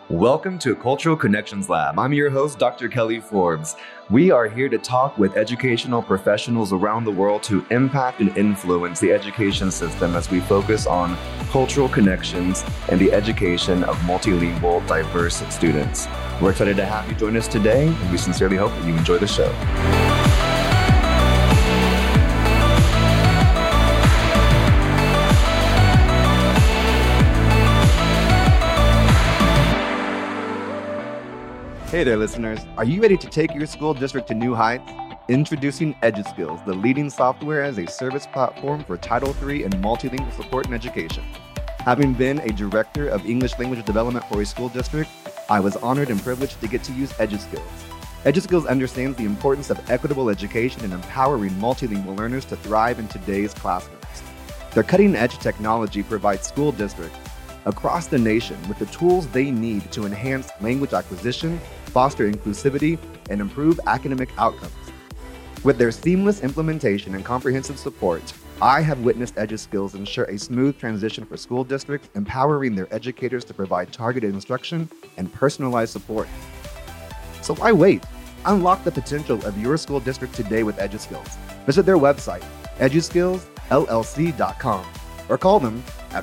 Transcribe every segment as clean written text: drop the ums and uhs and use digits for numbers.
Welcome to Cultural Connections Lab. I'm your host, Dr. Kelly Forbes. We are here to talk with educational professionals around the world to impact and influence the education system as we focus on cultural connections and the education of multilingual, diverse students. We're excited to have you join us today, and we sincerely hope that you enjoy the show. Hey there, listeners. Are you ready to take your school district to new heights? Introducing EduSkills, the leading software as a service platform for Title III and multilingual support in education. Having been a director of English language development for a school district, I was honored and privileged to get to use EduSkills. EduSkills understands the importance of equitable education and empowering multilingual learners to thrive in today's classrooms. Their cutting-edge technology provides school districts across the nation with the tools they need to enhance language acquisition, foster inclusivity, and improve academic outcomes. With their seamless implementation and comprehensive support, I have witnessed EduSkills ensure a smooth transition for school districts, empowering their educators to provide targeted instruction and personalized support. So why wait? Unlock the potential of your school district today with EduSkills. Visit their website, eduskillsllc.com, or call them at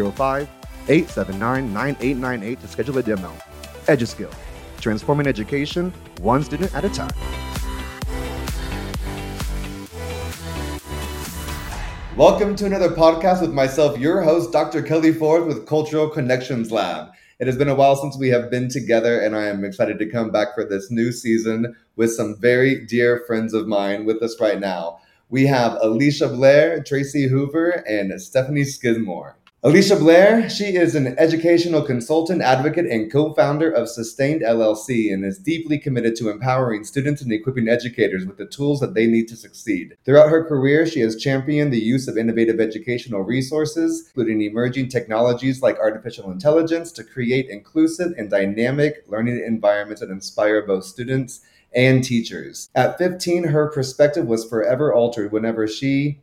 405-879-9898 to schedule a demo. EduSkills, transforming education one student at a time. Welcome to another podcast with myself, your host, Dr. Kelly Forbes with Cultural Connections Lab. It has been a while since we have been together, and I am excited to come back for this new season with some very dear friends of mine with us right now. We have Alicia Blair, Tracy Hoover, and Stephanie Skidmore. Alicia Blair, she is an educational consultant, advocate, and co-founder of Sustained LLC and is deeply committed to empowering students and equipping educators with the tools that they need to succeed. Throughout her career, she has championed the use of innovative educational resources, including emerging technologies like artificial intelligence, to create inclusive and dynamic learning environments that inspire both students and teachers. At 15, her perspective was forever altered whenever she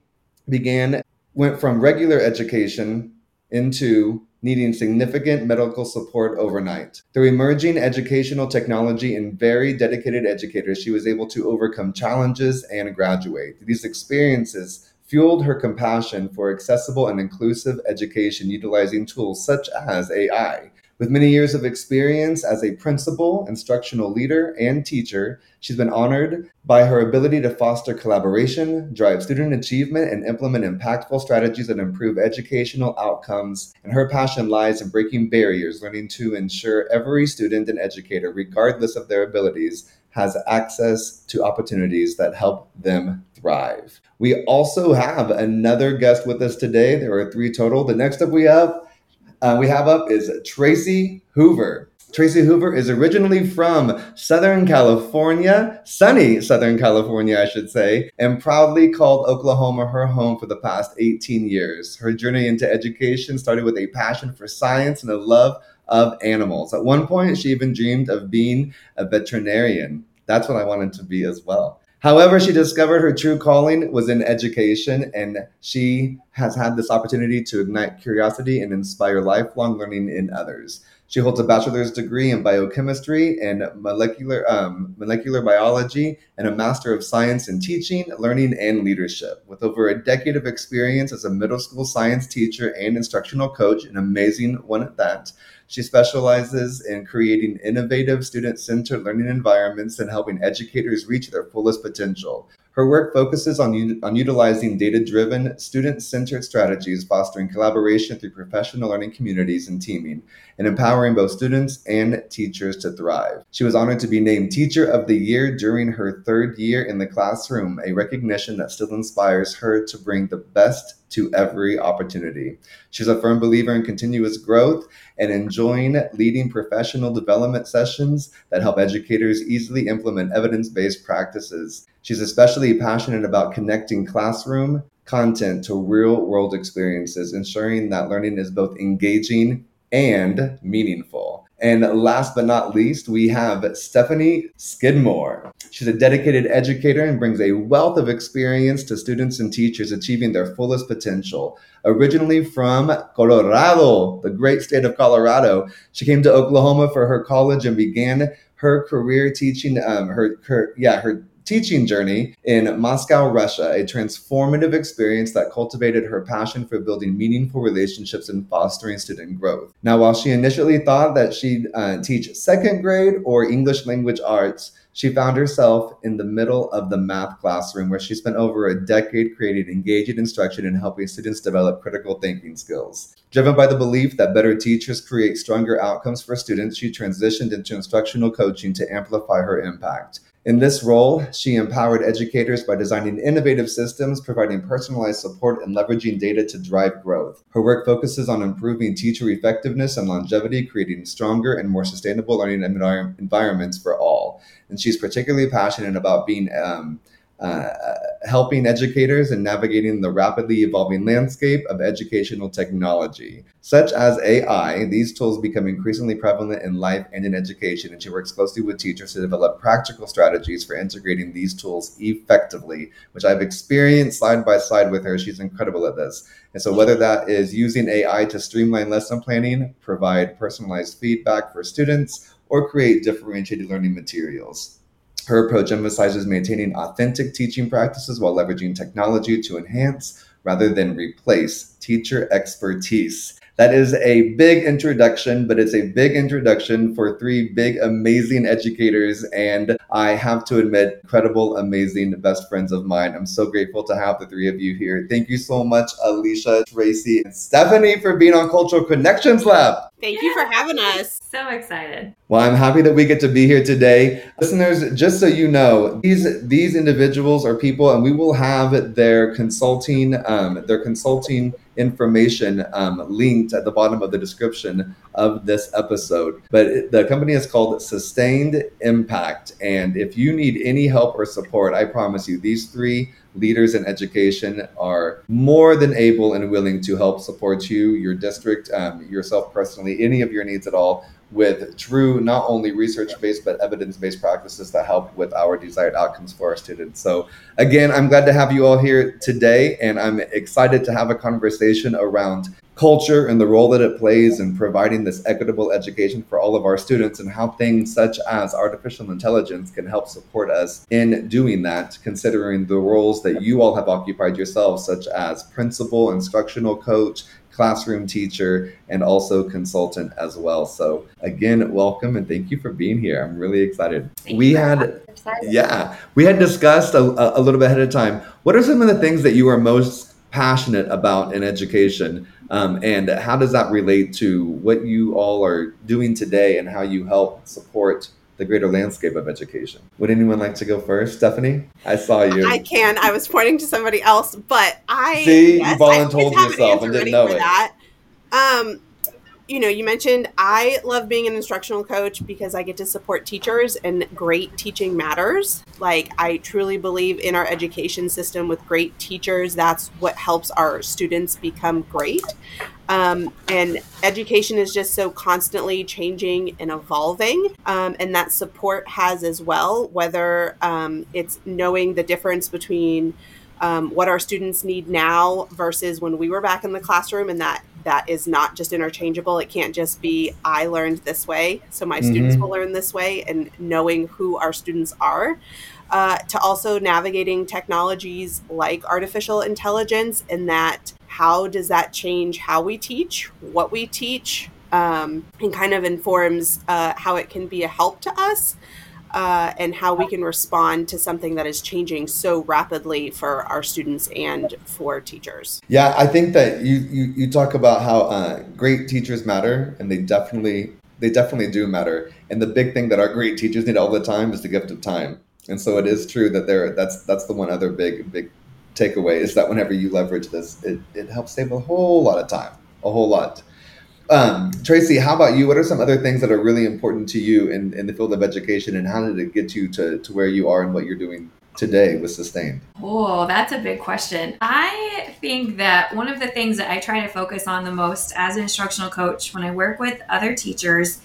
went from regular education into needing significant medical support overnight. Through emerging educational technology and very dedicated educators, she was able to overcome challenges and graduate. These experiences fueled her compassion for accessible and inclusive education utilizing tools such as AI. With many years of experience as a principal, instructional leader, and teacher, she's been honored by her ability to foster collaboration, drive student achievement, and implement impactful strategies that improve educational outcomes. And her passion lies in breaking barriers, learning to ensure every student and educator, regardless of their abilities, has access to opportunities that help them thrive. We also have another guest with us today. There are three total. The next up we have up is Tracy Hoover. Tracy Hoover is originally from Southern California, sunny Southern California, I should say, and proudly called Oklahoma her home for the past 18 years. Her journey into education started with a passion for science and a love of animals. At one point, she even dreamed of being a veterinarian. That's what I wanted to be as well. However, she discovered her true calling was in education, and she has had this opportunity to ignite curiosity and inspire lifelong learning in others. She holds a bachelor's degree in biochemistry and molecular biology and a master of science in teaching, learning, and leadership. With over a decade of experience as a middle school science teacher and instructional coach, an amazing one at that, she specializes in creating innovative, student-centered learning environments and helping educators reach their fullest potential. Her work focuses on utilizing data-driven, student-centered strategies, fostering collaboration through professional learning communities and teaming, and empowering both students and teachers to thrive. She was honored to be named Teacher of the Year during her third year in the classroom, a recognition that still inspires her to bring the best to every opportunity. She's a firm believer in continuous growth and enjoying leading professional development sessions that help educators easily implement evidence-based practices. She's especially passionate about connecting classroom content to real-world experiences, ensuring that learning is both engaging and meaningful. And last but not least, we have Stephanie Skidmore. She's a dedicated educator and brings a wealth of experience to students and teachers achieving their fullest potential. Originally from Colorado, the great state of Colorado, she came to Oklahoma for her college and began her career teaching, her teaching journey in Moscow, Russia, a transformative experience that cultivated her passion for building meaningful relationships and fostering student growth. Now, while she initially thought that she'd teach second grade or English language arts, she found herself in the middle of the math classroom where she spent over a decade creating engaging instruction and helping students develop critical thinking skills. Driven by the belief that better teachers create stronger outcomes for students, she transitioned into instructional coaching to amplify her impact. In this role, she empowered educators by designing innovative systems, providing personalized support, and leveraging data to drive growth. Her work focuses on improving teacher effectiveness and longevity, creating stronger and more sustainable learning environments for all. And she's particularly passionate about helping educators and navigating the rapidly evolving landscape of educational technology. Such as AI, these tools become increasingly prevalent in life and in education, and she works closely with teachers to develop practical strategies for integrating these tools effectively, which I've experienced side by side with her. She's incredible at this. And so whether that is using AI to streamline lesson planning, provide personalized feedback for students, or create differentiated learning materials. Her approach emphasizes maintaining authentic teaching practices while leveraging technology to enhance rather than replace teacher expertise. That is a big introduction, but it's a big introduction for three big, amazing educators. And I have to admit, incredible, amazing best friends of mine. I'm so grateful to have the three of you here. Thank you so much, Alicia, Tracy, and Stephanie for being on Cultural Connections Lab. Thank you for having us. So excited. Well, I'm happy that we get to be here today. Listeners, just so you know, these individuals are people, and we will have their consulting information linked at the bottom of the description of this episode. But the company is called Sustained Impact. And if you need any help or support, I promise you, these three leaders in education are more than able and willing to help support you, your district, yourself personally, any of your needs at all, with true, not only research-based, but evidence-based practices that help with our desired outcomes for our students. So again, I'm glad to have you all here today, and I'm excited to have a conversation around culture and the role that it plays in providing this equitable education for all of our students, and how things such as artificial intelligence can help support us in doing that, considering the roles that you all have occupied yourselves, such as principal, instructional coach, classroom teacher, and also consultant as well. So again, welcome and thank you for being here. I'm really excited. We had discussed a little bit ahead of time. What are some of the things that you are most passionate about in education? And how does that relate to what you all are doing today and how you help support the greater landscape of education? Would anyone like to go first? Stephanie, I saw you. I can. I was pointing to somebody else, but you volunteered yourself and didn't know it. That. You mentioned I love being an instructional coach because I get to support teachers, and great teaching matters. Like, I truly believe in our education system with great teachers. That's what helps our students become great. And education is just so constantly changing and evolving, and that support has as well, whether it's knowing the difference between what our students need now versus when we were back in the classroom, and that is not just interchangeable. It can't just be, I learned this way, so my students will learn this way, and knowing who our students are. To also navigating technologies like artificial intelligence, and that how does that change how we teach, what we teach, and kind of informs how it can be a help to us, and how we can respond to something that is changing so rapidly for our students and for teachers. Yeah, I think that you talk about how great teachers matter, and they definitely do matter. And the big thing that our great teachers need all the time is the gift of time. And so it is true that that's the one other big takeaway, is that whenever you leverage this, it helps save a whole lot of time, a whole lot. Tracy, how about you? What are some other things that are really important to you in the field of education, and how did it get you to where you are and what you're doing today with Sustained? Oh, that's a big question. I think that one of the things that I try to focus on the most as an instructional coach when I work with other teachers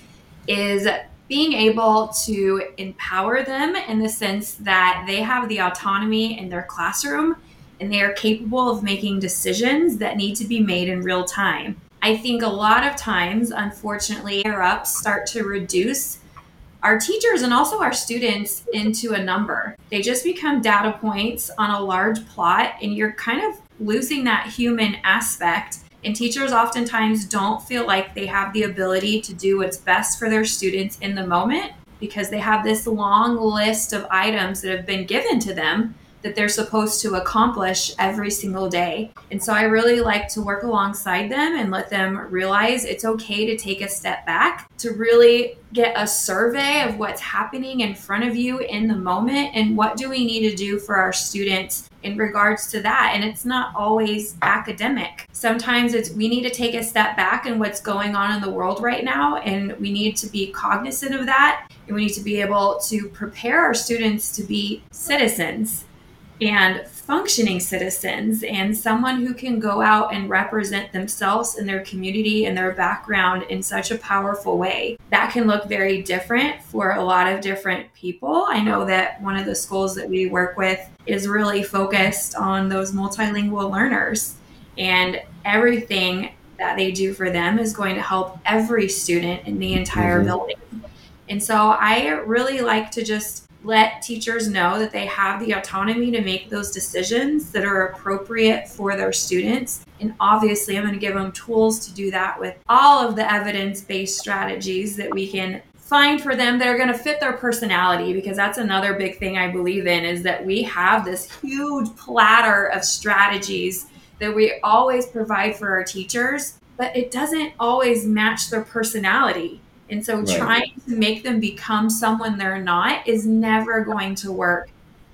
is being able to empower them in the sense that they have the autonomy in their classroom and they are capable of making decisions that need to be made in real time. I think a lot of times, unfortunately, higher-ups start to reduce our teachers and also our students into a number. They just become data points on a large plot, and you're kind of losing that human aspect. And teachers oftentimes don't feel like they have the ability to do what's best for their students in the moment because they have this long list of items that have been given to them that they're supposed to accomplish every single day. And so I really like to work alongside them and let them realize it's okay to take a step back, to really get a survey of what's happening in front of you in the moment and what do we need to do for our students in regards to that. And it's not always academic. Sometimes it's we need to take a step back in what's going on in the world right now, and we need to be cognizant of that, and we need to be able to prepare our students to be citizens and functioning citizens and someone who can go out and represent themselves and their community and their background in such a powerful way. That can look very different for a lot of different people. I know that one of the schools that we work with is really focused on those multilingual learners, and everything that they do for them is going to help every student in the entire building. And so I really like to just let teachers know that they have the autonomy to make those decisions that are appropriate for their students. And obviously, I'm going to give them tools to do that with all of the evidence-based strategies that we can find for them that are going to fit their personality, because that's another big thing I believe in, is that we have this huge platter of strategies that we always provide for our teachers, but it doesn't always match their personality. And so trying to make them become someone they're not is never going to work,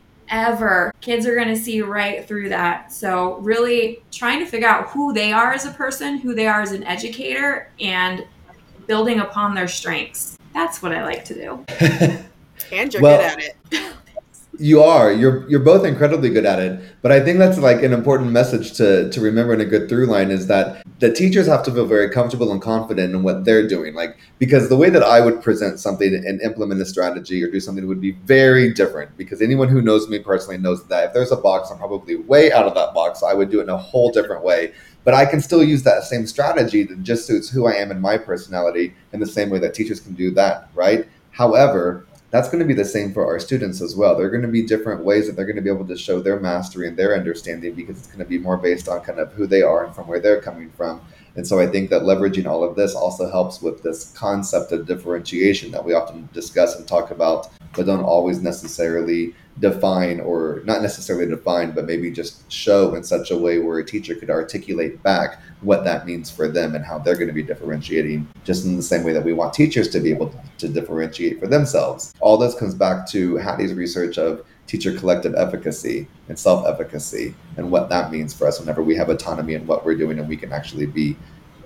ever. Kids are going to see right through that. So really trying to figure out who they are as a person, who they are as an educator, and building upon their strengths. That's what I like to do. And you're good at it. You are. You're both incredibly good at it. But I think that's like an important message to remember, and a good through line is that the teachers have to feel very comfortable and confident in what they're doing. Like, because the way that I would present something and implement a strategy or do something would be very different, because anyone who knows me personally knows that if there's a box, I'm probably way out of that box. So I would do it in a whole different way. But I can still use that same strategy that just suits who I am and my personality in the same way that teachers can do that, right? However, that's going to be the same for our students as well. There are going to be different ways that they're going to be able to show their mastery and their understanding, because it's going to be more based on kind of who they are and from where they're coming from. And so I think that leveraging all of this also helps with this concept of differentiation that we often discuss and talk about, but don't always necessarily define, or not necessarily define, but maybe just show in such a way where a teacher could articulate back what that means for them and how they're going to be differentiating, just in the same way that we want teachers to be able to differentiate for themselves. All this comes back to Hattie's research of teacher collective efficacy and self-efficacy, and what that means for us whenever we have autonomy in what we're doing, and we can actually be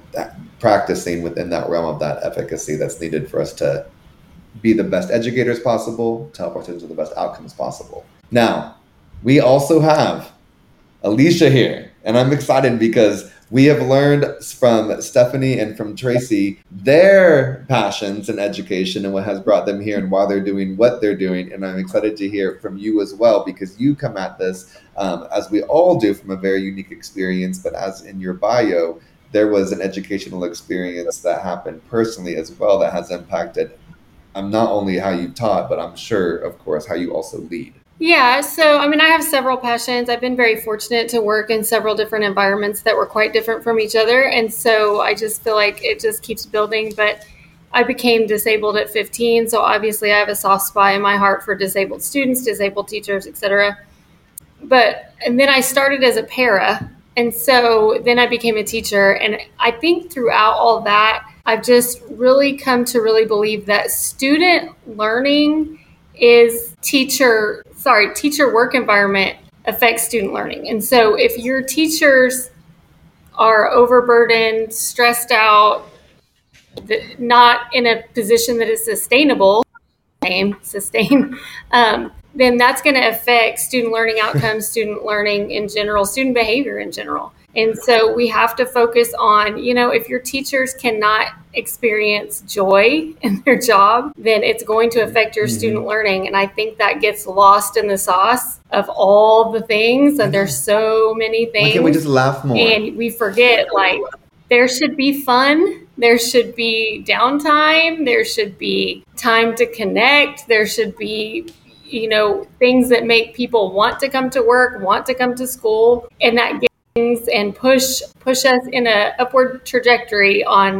practicing within that realm of that efficacy that's needed for us to be the best educators possible, to help our students with the best outcomes possible. Now, we also have Alicia here, and I'm excited because we have learned from Stephanie and from Tracy their passions in education and what has brought them here and why they're doing what they're doing. And I'm excited to hear from you as well, because you come at this, as we all do, from a very unique experience. But as in your bio, there was an educational experience that happened personally as well that has impacted not only how you taught, but I'm sure, of course, how you also lead. Yeah, so I have several passions. I've been very fortunate to work in several different environments that were quite different from each other. And so I just feel like it just keeps building. But I became disabled at 15. So obviously I have a soft spot in my heart for disabled students, disabled teachers, etc. And then I started as a para. And so then I became a teacher. And I think throughout all that, I've just really come to really believe that student learning is teacher work environment affects student learning. And so if your teachers are overburdened, stressed out, not in a position that is sustainable, then that's going to affect student learning outcomes, student learning in general, student behavior in general. And so we have to focus on, if your teachers cannot experience joy in their job, then it's going to affect your student learning. And I think that gets lost in the sauce of all the things. And there's so many things. Why can't we just laugh more? And we forget, there should be fun. There should be downtime. There should be time to connect. There should be, things that make people want to come to work, want to come to school, and that gets things and push us in a upward trajectory on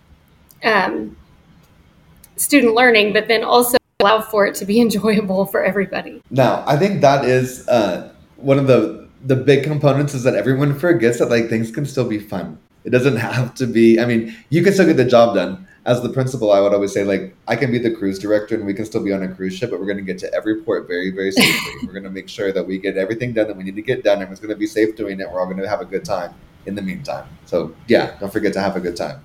student learning, but then also allow for it to be enjoyable for everybody. Now, I think that is one of the big components is that everyone forgets that things can still be fun. It doesn't have to be, you can still get the job done. As the principal, I would always say, I can be the cruise director and we can still be on a cruise ship, but we're going to get to every port very, very safely. We're going to make sure that we get everything done that we need to get done. Everyone's going to be safe doing it. We're all going to have a good time in the meantime. So yeah, don't forget to have a good time.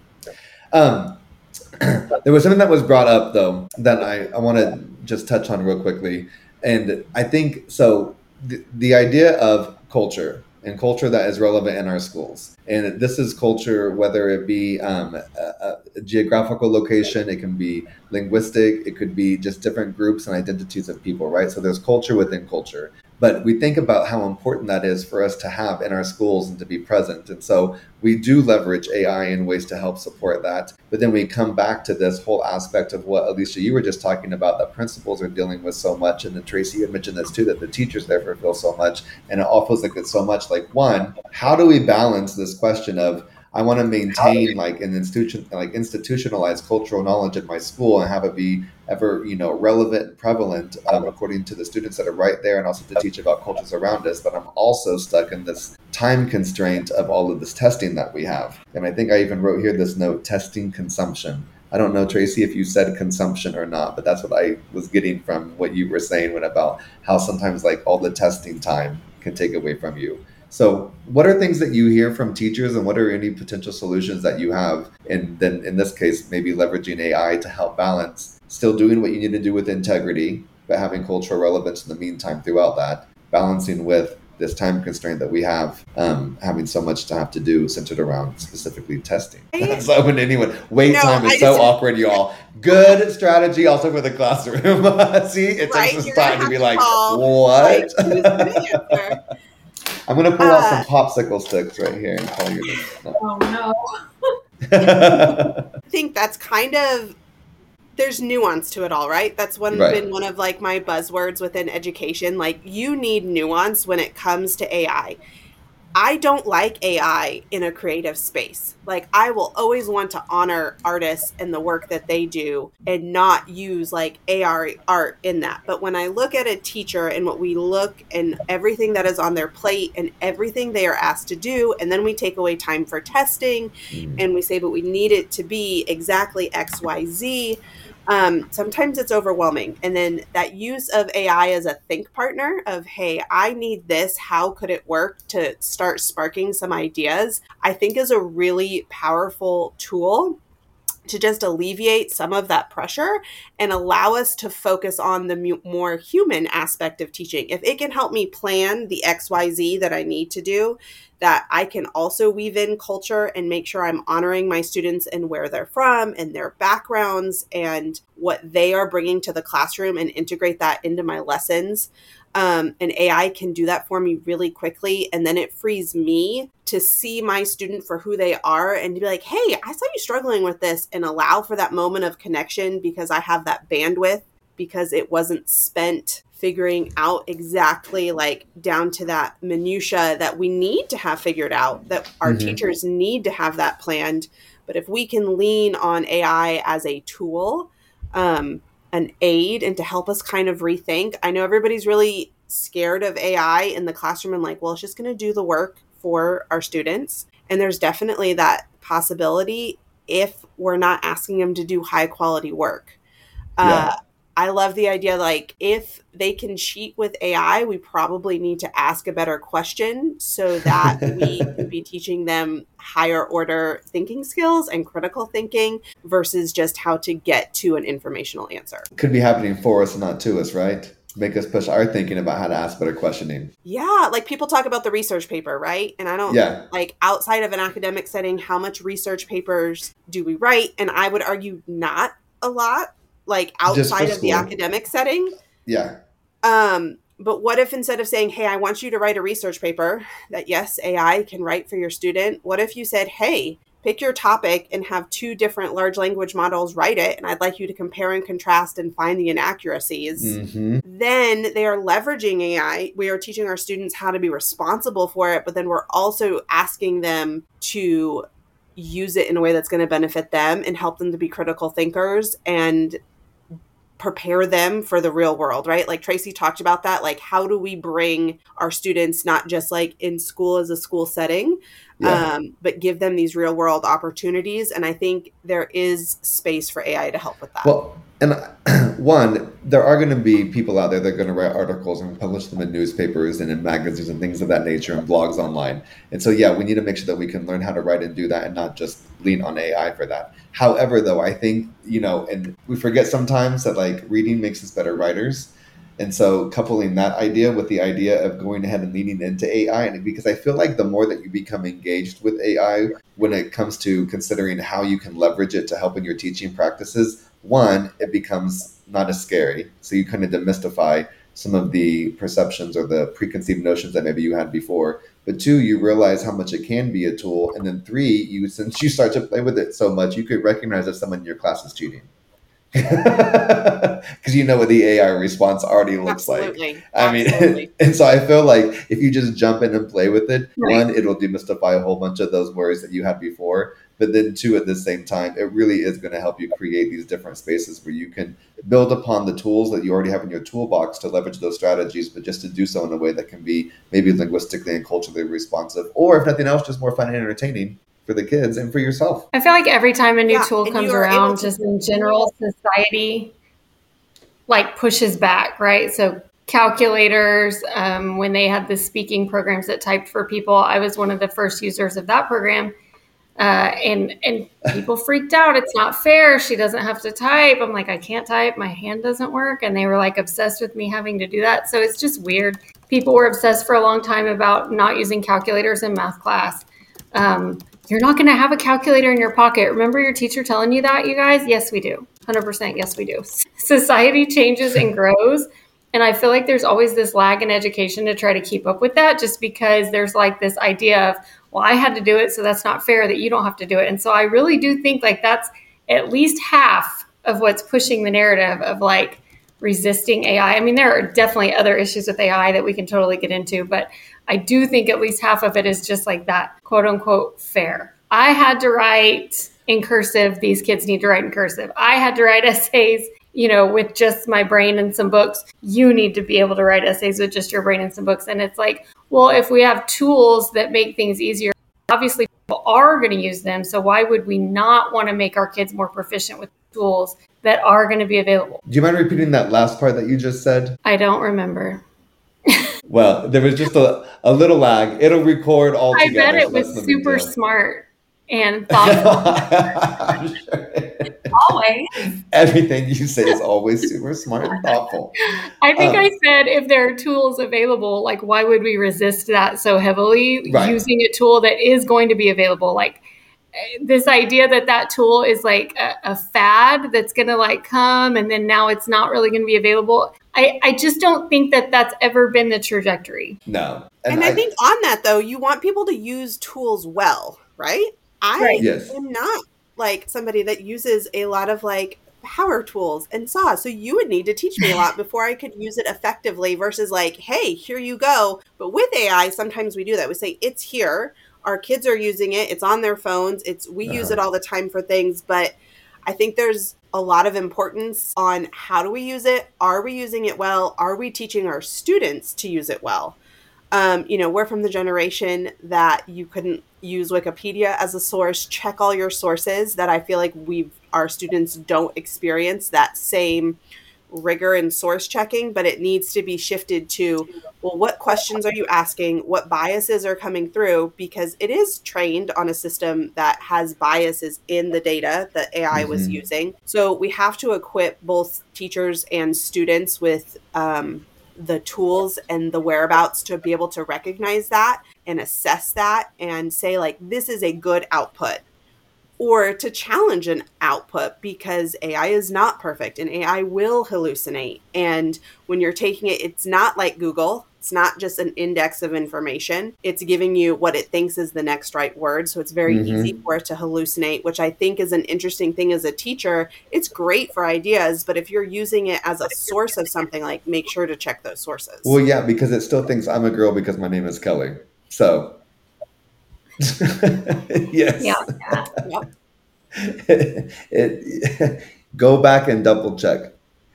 There was something that was brought up, though, that I want to just touch on real quickly. And I think, so the idea of culture and culture that is relevant in our schools. And this is culture, whether it be a geographical location, it can be linguistic, it could be just different groups and identities of people, right? So there's culture within culture. But we think about how important that is for us to have in our schools and to be present. And so we do leverage AI in ways to help support that. But then we come back to this whole aspect of what, Alicia, you were just talking about, that principals are dealing with so much. And then Tracy had mentioned this too, that the teachers therefore feel so much. And it all feels like it's so much one, how do we balance this question of, I want to maintain an institution, institutionalized cultural knowledge in my school and have it be ever, relevant and prevalent according to the students that are right there, and also to teach about cultures around us. But I'm also stuck in this time constraint of all of this testing that we have. And I think I even wrote here this note, testing consumption. I don't know, Tracy, if you said consumption or not, but that's what I was getting from what you were saying about how sometimes all the testing time can take away from you. So what are things that you hear from teachers, and what are any potential solutions that you have? And then in this case, maybe leveraging AI to help balance, still doing what you need to do with integrity, but having cultural relevance in the meantime throughout that, balancing with this time constraint that we have, having so much to have to do centered around specifically testing. So when wait time is so awkward, y'all. Good strategy also for the classroom. See, it takes us time to be what? I'm going to pull out some popsicle sticks right here and call you this. No. Oh, no. I think that's there's nuance to it all, right? That's been one of my buzzwords within education. You need nuance when it comes to AI. I don't like AI in a creative space. I will always want to honor artists and the work that they do and not use AR art in that. But when I look at a teacher and what we look and everything that is on their plate and everything they are asked to do, and then we take away time for testing and we say, but we need it to be exactly X, Y, Z. Sometimes it's overwhelming. And then that use of AI as a think partner of, hey, I need this, how could it work, to start sparking some ideas, I think is a really powerful tool to just alleviate some of that pressure and allow us to focus on the more human aspect of teaching. If it can help me plan the XYZ that I need to do, that I can also weave in culture and make sure I'm honoring my students and where they're from and their backgrounds and what they are bringing to the classroom and integrate that into my lessons. And AI can do that for me really quickly. And then it frees me to see my student for who they are and to be like, hey, I saw you struggling with this, and allow for that moment of connection because I have that bandwidth, because it wasn't spent figuring out exactly down to that minutia that we need to have figured out, that our teachers need to have that planned. But if we can lean on AI as a tool, an aid, and to help us kind of rethink. I know everybody's really scared of AI in the classroom and well, it's just going to do the work for our students. And there's definitely that possibility if we're not asking them to do high quality work. I love the idea, if they can cheat with AI, we probably need to ask a better question so that we can be teaching them higher order thinking skills and critical thinking versus just how to get to an informational answer. Could be happening for us, not to us, right? make us push our thinking about how to ask better questioning. Yeah, like people talk about the research paper, right? And I don't like outside of an academic setting, how much research papers do we write? And I would argue not a lot, like outside of the academic setting. Yeah. But what if instead of saying, hey, I want you to write a research paper that, yes, AI can write for your student, what if you said, hey, pick your topic and have 2 different large language models write it, and I'd like you to compare and contrast and find the inaccuracies. Mm-hmm. Then they are leveraging AI. We are teaching our students how to be responsible for it, but then we're also asking them to use it in a way that's going to benefit them and help them to be critical thinkers and prepare them for the real world, right? Like Tracy talked about that. Like, how do we bring our students not just like in school as a school setting, but give them these real world opportunities? And I think there is space for AI to help with that. Well, and one, there are going to be people out there that are going to write articles and publish them in newspapers and in magazines and things of that nature and blogs online. And so, yeah, we need to make sure that we can learn how to write and do that and not just lean on AI for that. However, though, I think, and we forget sometimes that like reading makes us better writers. And so coupling that idea with the idea of going ahead and leaning into AI, and because I feel like the more that you become engaged with AI when it comes to considering how you can leverage it to help in your teaching practices, one, it becomes not as scary. So you kind of demystify some of the perceptions or the preconceived notions that maybe you had before. But 2, you realize how much it can be a tool. And then 3, since you start to play with it so much, you could recognize if someone in your class is cheating. Because you know what the AI response already looks like. I mean, and so I feel like if you just jump in and play with it, one, it'll demystify a whole bunch of those worries that you had before. But then 2, at the same time, it really is going to help you create these different spaces where you can build upon the tools that you already have in your toolbox to leverage those strategies, but just to do so in a way that can be maybe linguistically and culturally responsive, or if nothing else, just more fun and entertaining for the kids and for yourself. I feel like every time a new tool comes around, just in general, society like pushes back, right? So calculators, when they had the speaking programs that typed for people, I was one of the first users of that program. And people freaked out. It's not fair. She doesn't have to type. I'm like, I can't type. My hand doesn't work. And they were like obsessed with me having to do that. So it's just weird. People were obsessed for a long time about not using calculators in math class. You're not going to have a calculator in your pocket. Remember your teacher telling you that, you guys? Yes, we do. 100%. Yes, we do. Society changes and grows. And I feel like there's always this lag in education to try to keep up with that, just because there's like this idea of, well, I had to do it, so that's not fair that you don't have to do it. And so I really do think like that's at least half of what's pushing the narrative of like resisting AI. I mean, there are definitely other issues with AI that we can totally get into, but I do think at least half of it is just like that quote unquote fair. I had to write in cursive. These kids need to write in cursive. I had to write essays, with just my brain and some books. You need to be able to write essays with just your brain and some books. And it's like, well, if we have tools that make things easier, obviously people are going to use them. So why would we not want to make our kids more proficient with tools that are going to be available? Do you mind repeating that last part that you just said? I don't remember. Well, there was just a little lag. It'll record all together. I bet it was super smart and thoughtful. I'm sure. Always. Everything you say is always super smart and thoughtful. I think I said if there are tools available, like why would we resist that so heavily? Using a tool that is going to be available? Like this idea that tool is like a fad that's going to like come and then now it's not really going to be available. I just don't think that that's ever been the trajectory. No. And I think on that though, you want people to use tools well, right? I am not like somebody that uses a lot of like power tools and saws. So you would need to teach me a lot before I could use it effectively versus like, hey, here you go. But with AI, sometimes we do that. We say it's here. Our kids are using it. It's on their phones. We use it all the time for things. But I think there's a lot of importance on how do we use it? Are we using it well? Are we teaching our students to use it well? We're from the generation that you couldn't use Wikipedia as a source, check all your sources, that I feel like our students don't experience that same rigor and source checking, but it needs to be shifted to, well, what questions are you asking? What biases are coming through? Because it is trained on a system that has biases in the data that AI was using. So we have to equip both teachers and students with the tools and the whereabouts to be able to recognize that and assess that and say, like, this is a good output, or to challenge an output, because AI is not perfect and AI will hallucinate. And when you're taking it, it's not like Google. It's not just an index of information. It's giving you what it thinks is the next right word. So it's very easy for it to hallucinate, which I think is an interesting thing as a teacher. It's great for ideas, but if you're using it as a source of something, like, make sure to check those sources. Well, yeah, because it still thinks I'm a girl because my name is Kelly. So, yes. Yeah. Go back and double check.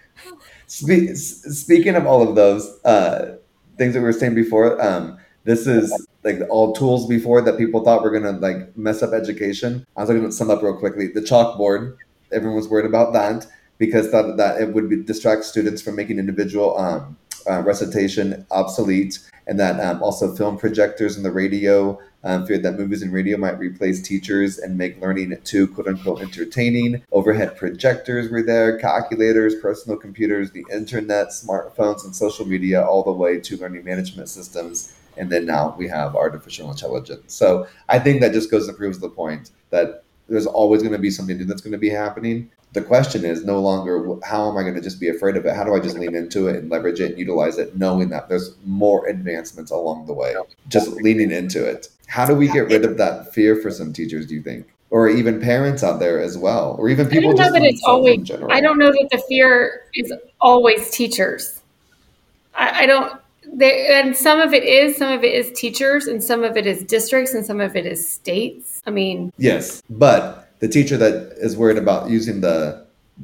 Speaking of all of those things that we were saying before, this is like all tools before that people thought were gonna like mess up education. I was going to sum up real quickly. The chalkboard, everyone was worried about that because thought that it would distract students from making individual recitation obsolete, and that also film projectors and the radio, feared that movies and radio might replace teachers and make learning too quote-unquote entertaining. Overhead projectors were there, calculators, personal computers, the internet, smartphones, and social media, all the way to learning management systems. And then now we have artificial intelligence. So I think that just goes and proves the point that there's always going to be something new that's going to be happening. The question is no longer, how am I going to just be afraid of it? How do I just lean into it and leverage it and utilize it, knowing that there's more advancements along the way, just leaning into it? How do we get rid of that fear for some teachers, do you think? Or even parents out there as well, or even people just in general? I don't know that the fear is always teachers. I don't. And some of it is teachers, and some of it is districts, and some of it is states. I mean, yes, but the teacher that is worried about using a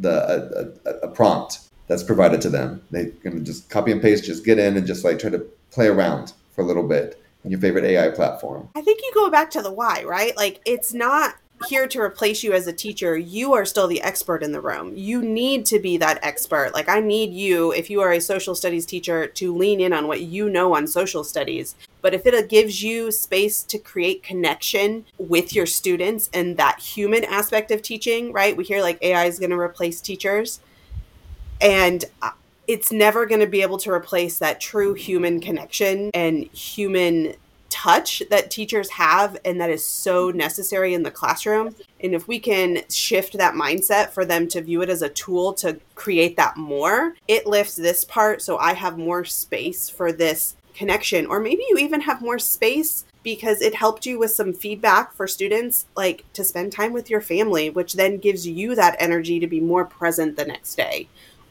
prompt that's provided to them, they can just copy and paste, just get in and just like try to play around for a little bit in your favorite AI platform. I think you go back to the why, right? Like, it's not here to replace you as a teacher. You are still the expert in the room. You need to be that expert. Like, I need you, if you are a social studies teacher, to lean in on what you know on social studies. But if it gives you space to create connection with your students and that human aspect of teaching, right? We hear like AI is going to replace teachers, and it's never going to be able to replace that true human connection and human touch that teachers have, and that is so necessary in the classroom. And if we can shift that mindset for them to view it as a tool to create that more, it lifts this part. So I have more space for this connection, or maybe you even have more space because it helped you with some feedback for students, like to spend time with your family, which then gives you that energy to be more present the next day,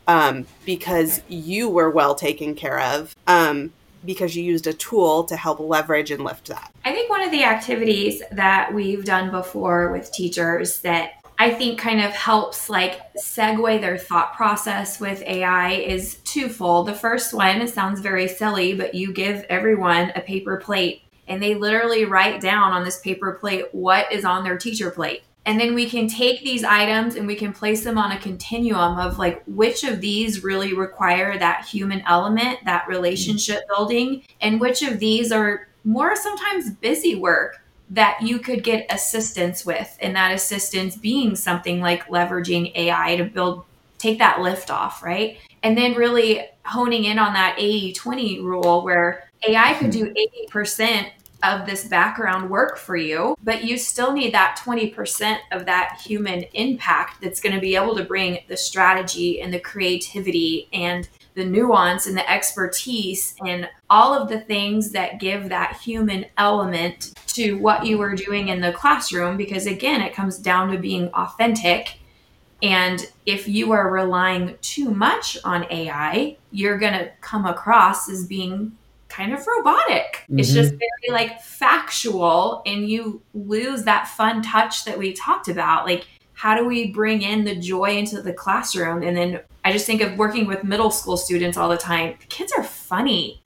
because you were well taken care of, because you used a tool to help leverage and lift that. I think one of the activities that we've done before with teachers that I think kind of helps like segue their thought process with AI is twofold. The first one, it sounds very silly, but you give everyone a paper plate and they literally write down on this paper plate what is on their teacher plate. And then we can take these items and we can place them on a continuum of like which of these really require that human element, that relationship building, and which of these are more sometimes busy work that you could get assistance with, and that assistance being something like leveraging AI to take that lift off, right? And then really honing in on that 80-20 rule where AI could do 80% of this background work for you, but you still need that 20% of that human impact that's going to be able to bring the strategy and the creativity and the nuance and the expertise and all of the things that give that human element to what you are doing in the classroom. Because again, it comes down to being authentic. And if you are relying too much on AI, you're going to come across as being kind of robotic. Mm-hmm. It's just very like factual, and you lose that fun touch that we talked about. Like, how do we bring in the joy into the classroom? And then I just think of working with middle school students all the time. The kids are funny.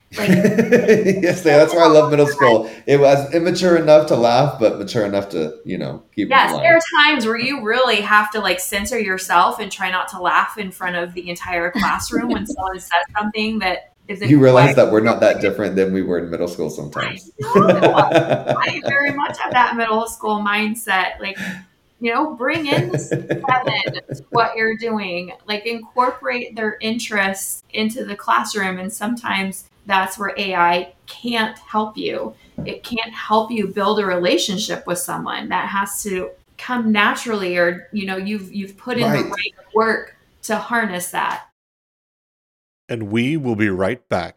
Like, yes, that's why I love middle school. It was immature enough to laugh, but mature enough to, keep it yes, alive. there are times where you really have to like censor yourself and try not to laugh in front of the entire classroom when someone says something that isn't. You realize that we're not that different than we were in middle school sometimes. I very much have that middle school mindset. Like, bring in the seven to what you're doing. Like, incorporate their interests into the classroom. And sometimes that's where AI can't help you. It can't help you build a relationship with someone. That has to come naturally, or you've put in the right work to harness that. And we will be right back.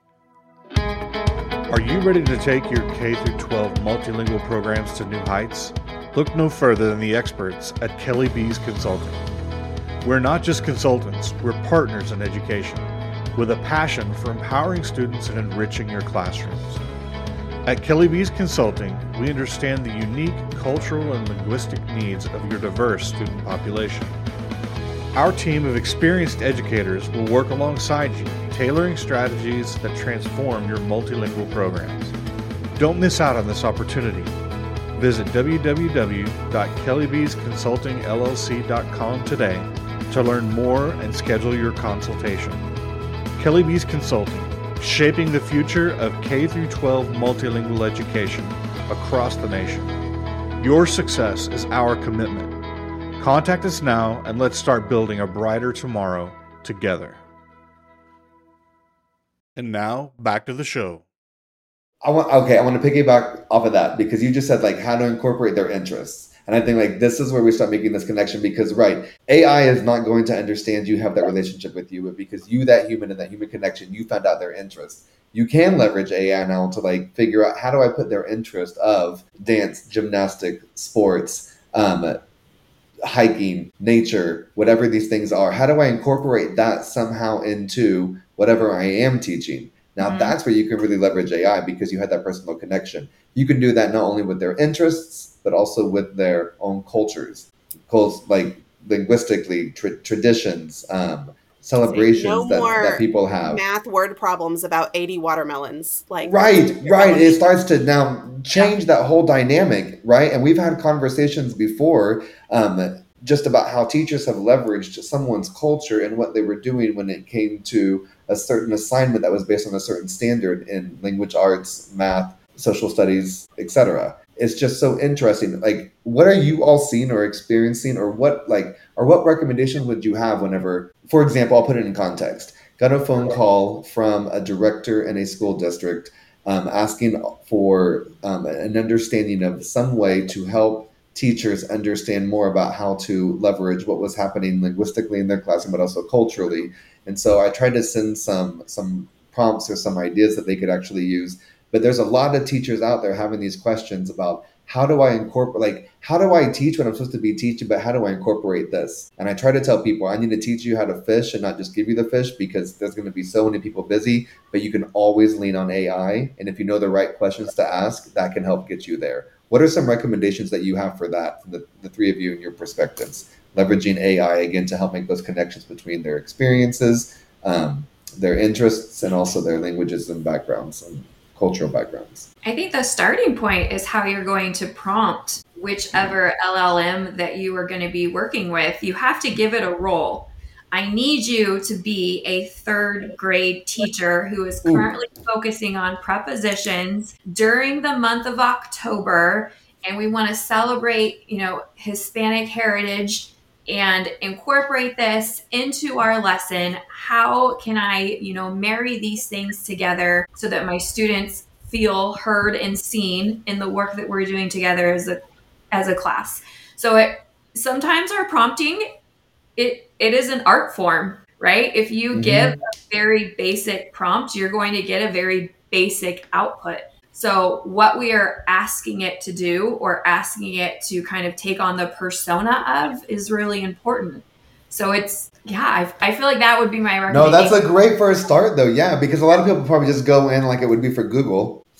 Are you ready to take your K-12 multilingual programs to new heights? Look no further than the experts at Kelly B's Consulting. We're not just consultants, we're partners in education, with a passion for empowering students and enriching your classrooms. At Kelly B's Consulting, we understand the unique cultural and linguistic needs of your diverse student population. Our team of experienced educators will work alongside you, tailoring strategies that transform your multilingual programs. Don't miss out on this opportunity. Visit www.kellybsconsultingllc.com today to learn more and schedule your consultation. Kelly B's Consulting, shaping the future of K-12 multilingual education across the nation. Your success is our commitment. Contact us now and let's start building a brighter tomorrow together. And now, back to the show. I want to piggyback off of that because you just said like how to incorporate their interests. And I think like this is where we start making this connection because AI is not going to understand you have that relationship with you, but because you, that human and that human connection, you found out their interests. You can leverage AI now to like figure out how do I put their interest of dance, gymnastic, sports, hiking, nature, whatever these things are. How do I incorporate that somehow into whatever I am teaching? Now that's where you can really leverage AI because you had that personal connection. You can do that not only with their interests, but also with their own cultures, like linguistically, traditions, celebrations that people have. Math word problems about 80 watermelons. Right. It starts to now change that whole dynamic, right? And we've had conversations before just about how teachers have leveraged someone's culture and what they were doing when it came to a certain assignment that was based on a certain standard in language arts, math, social studies, etc. It's just so interesting. Like, what are you all seeing or experiencing, or what recommendation would you have whenever, for example, I'll put it in context. Got a phone call from a director in a school district asking for an understanding of some way to help teachers understand more about how to leverage what was happening linguistically in their classroom, but also culturally. And so I tried to send some prompts or some ideas that they could actually use. But there's a lot of teachers out there having these questions about how do I teach what I'm supposed to be teaching, but how do I incorporate this? And I try to tell people, I need to teach you how to fish and not just give you the fish because there's going to be so many people busy, but you can always lean on AI. And if you know the right questions to ask, that can help get you there. What are some recommendations that you have for that, from the three of you and your perspectives? Leveraging AI, again, to help make those connections between their experiences, their interests, and also their languages and backgrounds and cultural backgrounds. I think the starting point is how you're going to prompt whichever LLM that you are going to be working with. You have to give it a role. I need you to be a third grade teacher who is currently focusing on prepositions during the month of October. And we want to celebrate, Hispanic heritage and incorporate this into our lesson. How can I, marry these things together so that my students feel heard and seen in the work that we're doing together as a class? So sometimes our prompting, it is an art form, right? If you give a very basic prompt, you're going to get a very basic output. So what we are asking it to do, or asking it to kind of take on the persona of, is really important. So I feel like that would be my recommendation. No, that's a great first start though. Yeah, because a lot of people probably just go in like it would be for Google.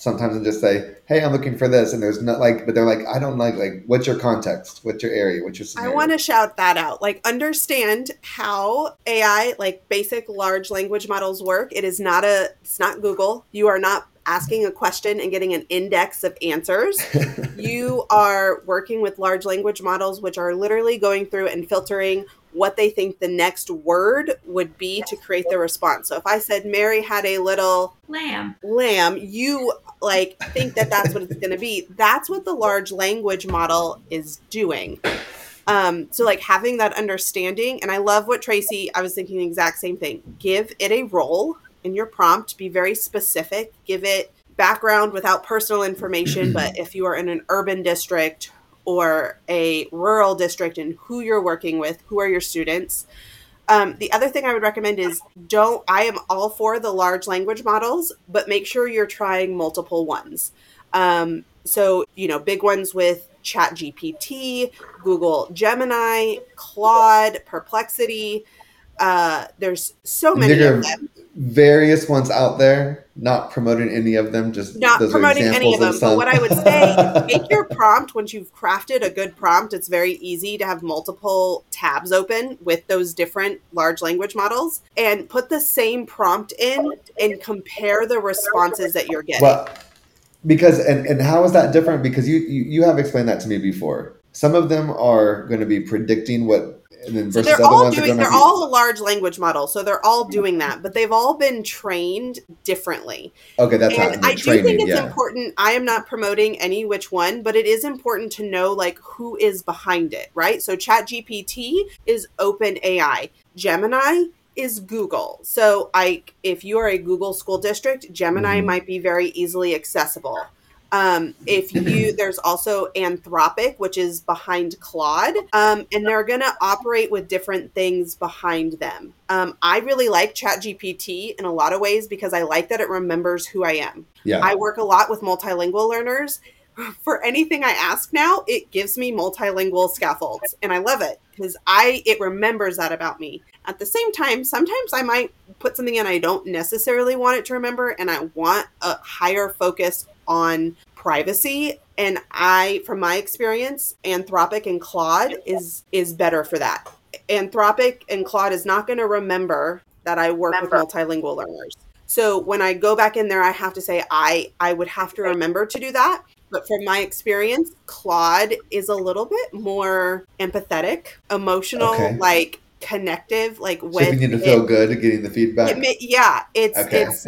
sometimes and just say, hey, I'm looking for this. And there's not like, but they're like, I don't like, what's your context? What's your area? What's your scenario? I want to shout that out. Like, understand how AI, like basic large language models work. It's not Google. You are not asking a question and getting an index of answers. You are working with large language models, which are literally going through and filtering what they think the next word would be to create the response. So if I said Mary had a little lamb, you like think that that's what it's going to be. That's what the large language model is doing. So like having that understanding, and I love what Tracy, I was thinking the exact same thing. Give it a role in your prompt, be very specific, give it background without personal information. But if you are in an urban district or a rural district and who you're working with, who are your students. The other thing I would recommend is I am all for the large language models, but make sure you're trying multiple ones. So, big ones with ChatGPT, Google Gemini, Claude, Perplexity. There's so many of them. Various ones out there, not promoting any of them, just not those promoting are any of them. some. But what I would say, make your prompt, once you've crafted a good prompt, it's very easy to have multiple tabs open with those different large language models and put the same prompt in and compare the responses that you're getting. Well, because, and how is that different? Because you have explained that to me before. Some of them are going to be predicting what, and then so versus they're other all ones doing, they're all a large language model. So they're all doing that, but they've all been trained differently. Okay, that's how I training, do think it's important. I am not promoting any which one, but it is important to know like who is behind it, right? So ChatGPT is OpenAI. Gemini is Google. So if you are a Google school district, Gemini might be very easily accessible. There's also Anthropic, which is behind Claude, and they're going to operate with different things behind them. I really like ChatGPT in a lot of ways because I like that it remembers who I am. Yeah. I work a lot with multilingual learners. For anything I ask now, it gives me multilingual scaffolds, and I love it because it remembers that about me. At the same time, sometimes I might put something in I don't necessarily want it to remember, and I want a higher focus on privacy. And from my experience, Anthropic and Claude is better for that. Anthropic and Claude is not going to remember that I work with multilingual learners. So when I go back in there, I have to say I would have to remember to do that. But from my experience, Claude is a little bit more empathetic, emotional, like connective, like when you need to feel good getting the feedback. It's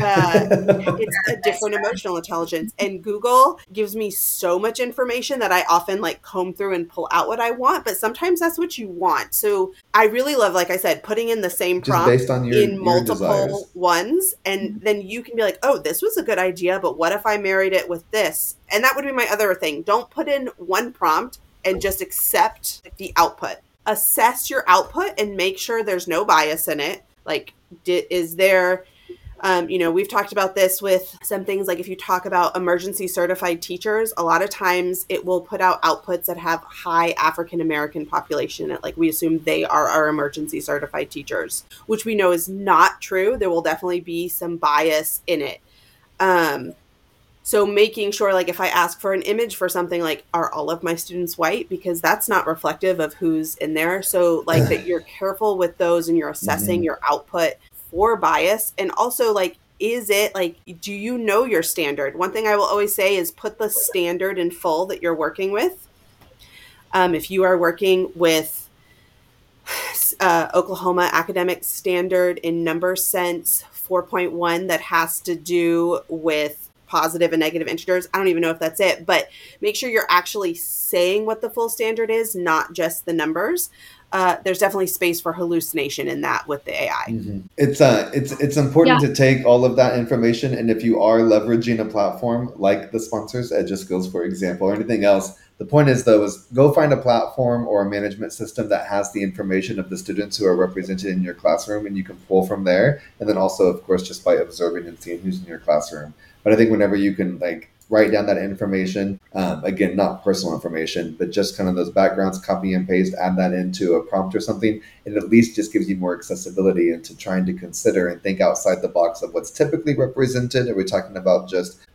a different emotional intelligence. And Google gives me so much information that I often like comb through and pull out what I want, but sometimes that's what you want. So I really love, like I said, putting in the same prompt based on your multiple ones, and then you can be like, oh, this was a good idea, but what if I married it with this? And that would be my other thing. Don't put in one prompt and just accept the output. Assess your output and make sure there's no bias in it. Like, is there, we've talked about this with some things, like if you talk about emergency certified teachers, a lot of times it will put out outputs that have high African-American population in it. Like we assume they are our emergency certified teachers, which we know is not true. There will definitely be some bias in it. So making sure, like if I ask for an image for something, like, are all of my students white? Because that's not reflective of who's in there. So like that you're careful with those and you're assessing your output for bias. And also like, is it like, do you know your standard? One thing I will always say is put the standard in full that you're working with. If you are working with Oklahoma Academic Standard in number sense 4.1 that has to do with positive and negative integers. I don't even know if that's it, but make sure you're actually saying what the full standard is, not just the numbers. There's definitely space for hallucination in that with the AI. It's important to take all of that information, and if you are leveraging a platform like the sponsors, EduSkills, for example, or anything else, the point is go find a platform or a management system that has the information of the students who are represented in your classroom, and you can pull from there. And then also, of course, just by observing and seeing who's in your classroom. But I think whenever you can write down that information, again, not personal information, but just kind of those backgrounds, copy and paste, add that into a prompt or something, it at least just gives you more accessibility into trying to consider and think outside the box of what's typically represented. Are we talking about just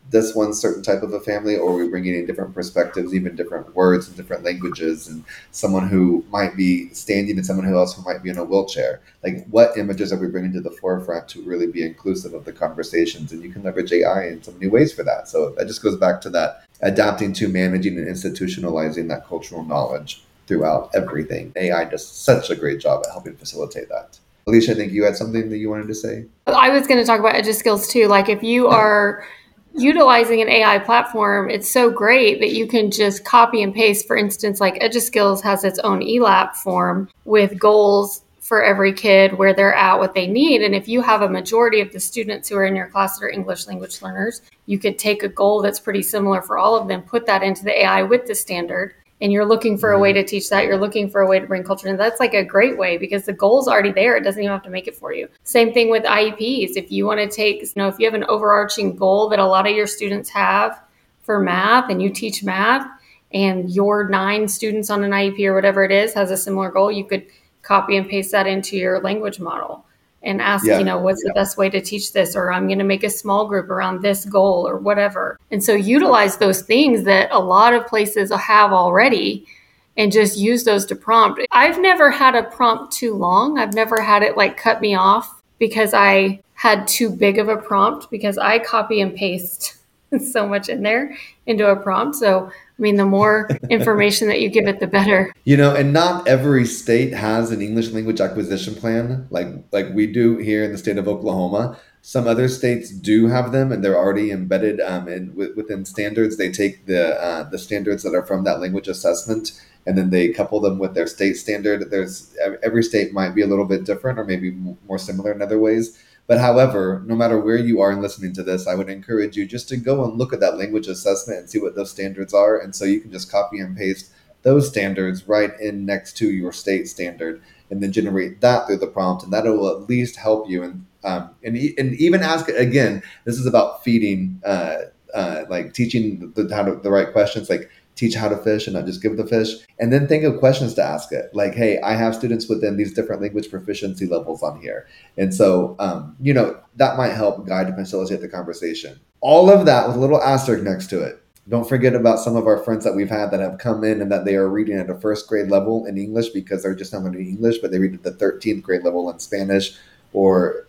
this one certain type of a family, or are we bringing in different perspectives, even different words and different languages, and someone who might be standing and someone else who might be in a wheelchair? Like, what images are we bringing to the forefront to really be inclusive of the conversations? And you can leverage AI in so many ways for that. So that just goes back to that adapting to, managing, and institutionalizing that cultural knowledge throughout everything. AI does such a great job at helping facilitate that. Alicia, I think you had something that you wanted to say. I was going to talk about EduSkills too. Like, if you are utilizing an AI platform, it's so great that you can just copy and paste. For instance, like EduSkills has its own ELAP form with goals for every kid, where they're at, what they need. And if you have a majority of the students who are in your class that are English language learners, you could take a goal that's pretty similar for all of them, put that into the AI with the standard, and you're looking for a way to teach that. You're looking for a way to bring culture in. That's like a great way, because the goal's already there. It doesn't even have to make it for you. Same thing with IEPs. If you want to take, if you have an overarching goal that a lot of your students have for math, and you teach math, and your 9 students on an IEP or whatever it is has a similar goal, you could copy and paste that into your language model and ask, what's the best way to teach this? Or I'm going to make a small group around this goal or whatever. And so utilize those things that a lot of places have already and just use those to prompt. I've never had a prompt too long. I've never had it like cut me off because I had too big of a prompt, because I copy and paste so much in there into a prompt. So, I mean, the more information that you give it, the better. And not every state has an English language acquisition plan like we do here in the state of Oklahoma. Some other states do have them, and they're already embedded within standards. They take the standards that are from that language assessment, and then they couple them with their state standard. Every state might be a little bit different, or maybe more similar in other ways. But however, no matter where you are in listening to this, I would encourage you just to go and look at that language assessment and see what those standards are. And so you can just copy and paste those standards right in next to your state standard, and then generate that through the prompt. And that will at least help you. And even ask it again. This is about feeding, like teaching the right questions, like teach how to fish and not just give the fish. And then think of questions to ask it. Like, hey, I have students within these different language proficiency levels on here. And so, that might help guide and facilitate the conversation. All of that with a little asterisk next to it. Don't forget about some of our friends that we've had that have come in and that they are reading at a first grade level in English because they're just not learning English, but they read at the 13th grade level in Spanish or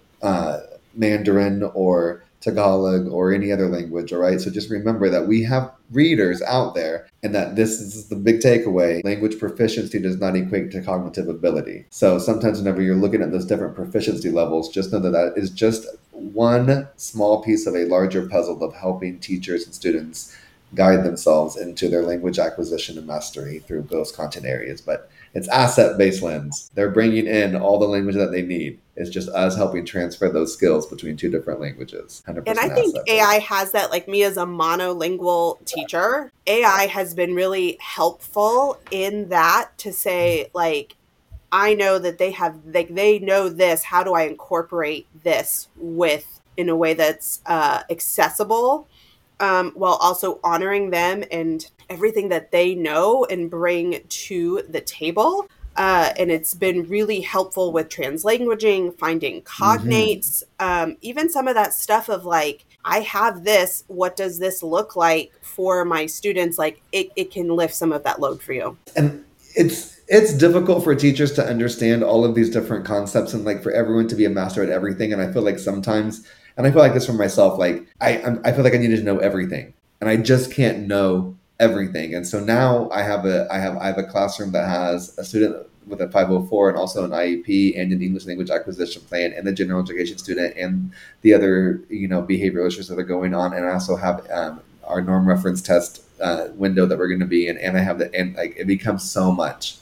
Mandarin or Tagalog or any other language, all right? So just remember that we have readers out there, and that this is the big takeaway. Language proficiency does not equate to cognitive ability. So sometimes whenever you're looking at those different proficiency levels, just know that that is just one small piece of a larger puzzle of helping teachers and students guide themselves into their language acquisition and mastery through those content areas. But it's asset-based lens. They're bringing in all the language that they need. It's just us helping transfer those skills between 2 different languages. 100% and I think AI has that. Like, me as a monolingual teacher, AI has been really helpful in that, to say, like, I know that they know this. How do I incorporate this in a way that's accessible, while also honoring them and everything that they know and bring to the table. And it's been really helpful with translanguaging, finding cognates, even some of that stuff of like, I have this, what does this look like for my students? Like, it can lift some of that load for you. And it's difficult for teachers to understand all of these different concepts and like for everyone to be a master at everything. And I feel like sometimes, and I feel like this for myself, like I feel like I needed to know everything, and I just can't know everything. And so now I have a classroom that has a student with a 504 and also an IEP and an English language acquisition plan and the general education student and the other, behavioral issues that are going on. And I also have our norm reference test window that we're going to be in. And I have and like, it becomes so much.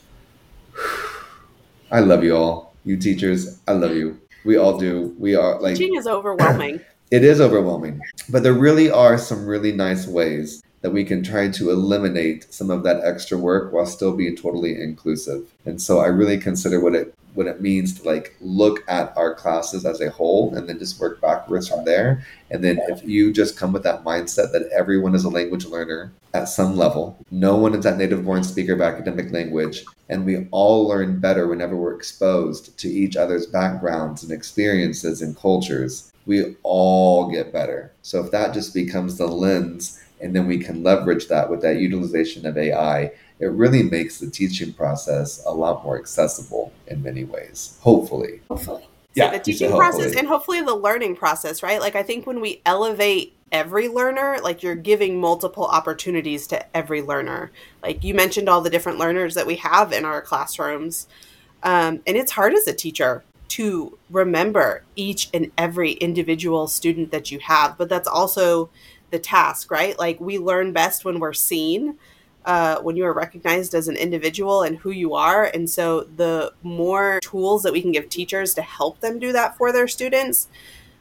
I love you all, you teachers. I love you. We all do. We are like, teaching is overwhelming. It is overwhelming, but there really are some really nice ways that we can try to eliminate some of that extra work while still being totally inclusive. And so I really consider what it means to like look at our classes as a whole and then just work backwards from there. And then if you just come with that mindset that everyone is a language learner at some level, no one is that native born speaker of academic language, and we all learn better whenever we're exposed to each other's backgrounds and experiences and cultures, we all get better. So if that just becomes the lens, and then we can leverage that with that utilization of AI, it really makes the teaching process a lot more accessible in many ways, hopefully. Yeah, the teaching process and hopefully the learning process, right? Like I think when we elevate every learner, like you're giving multiple opportunities to every learner. Like you mentioned all the different learners that we have in our classrooms. And it's hard as a teacher to remember each and every individual student that you have, but that's also the task, right? Like we learn best when we're seen, when you are recognized as an individual and who you are. And so the more tools that we can give teachers to help them do that for their students,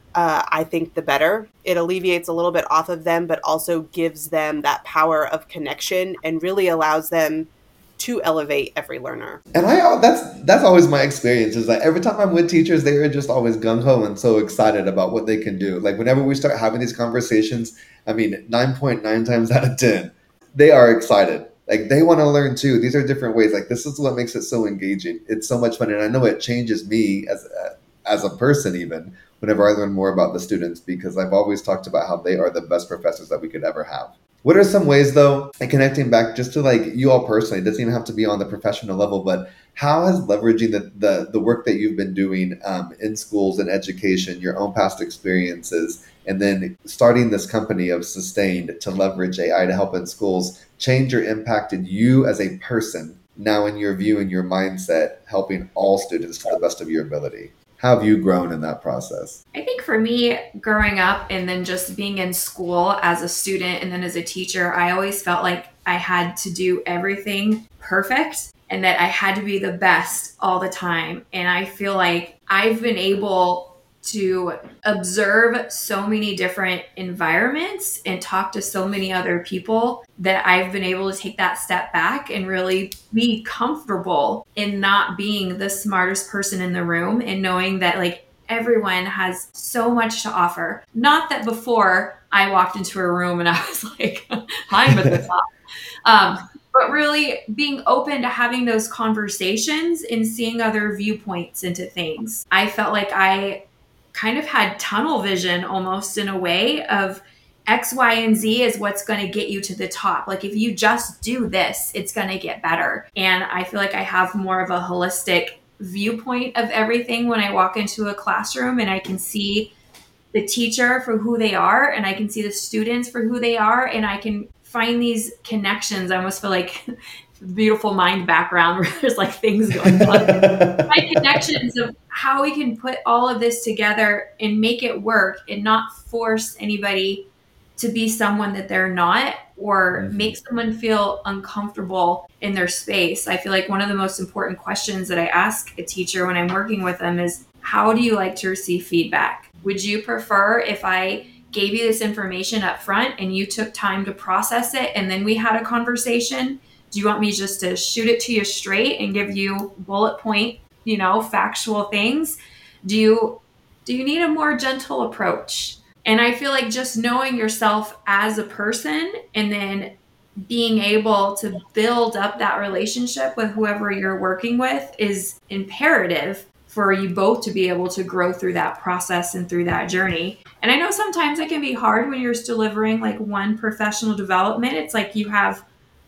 I think the better. It alleviates a little bit off of them, but also gives them that power of connection and really allows them to elevate every learner. And that's always my experience, is that every time I'm with teachers, they are just always gung-ho and so excited about what they can do. Like whenever we start having these conversations, I mean, 9.9 times out of 10, they are excited. Like they want to learn too. These are different ways. Like this is what makes it so engaging. It's so much fun. And I know it changes me as a person even whenever I learn more about the students, because I've always talked about how they are the best professors that we could ever have. What are some ways, though, and connecting back just to like you all personally, it doesn't even have to be on the professional level, but how has leveraging the work that you've been doing in schools and education, your own past experiences, and then starting this company of Sustained to leverage AI to help in schools, changed or impacted you as a person now in your view and your mindset, helping all students to the best of your ability? How have you grown in that process? I think for me, growing up and then just being in school as a student and then as a teacher, I always felt like I had to do everything perfect and that I had to be the best all the time. And I feel like I've been able to observe so many different environments and talk to so many other people that I've been able to take that step back and really be comfortable in not being the smartest person in the room and knowing that like everyone has so much to offer. Not that before I walked into a room and I was like, I'm at the top. But really being open to having those conversations and seeing other viewpoints into things. I felt like I kind of had tunnel vision almost in a way of X, Y, and Z is what's going to get you to the top. Like if you just do this, it's going to get better. And I feel like I have more of a holistic viewpoint of everything when I walk into a classroom and I can see the teacher for who they are and I can see the students for who they are and I can find these connections. I almost feel like beautiful mind background where there's like things going on. Find connections of how we can put all of this together and make it work and not force anybody to be someone that they're not or make someone feel uncomfortable in their space. I feel like one of the most important questions that I ask a teacher when I'm working with them is, how do you like to receive feedback? Would you prefer if I gave you this information up front and you took time to process it and then we had a conversation? Do you want me just to shoot it to you straight and give you bullet point, factual things? Do you need a more gentle approach? And I feel like just knowing yourself as a person and then being able to build up that relationship with whoever you're working with is imperative for you both to be able to grow through that process and through that journey. And I know sometimes it can be hard when you're delivering like one professional development. It's like you have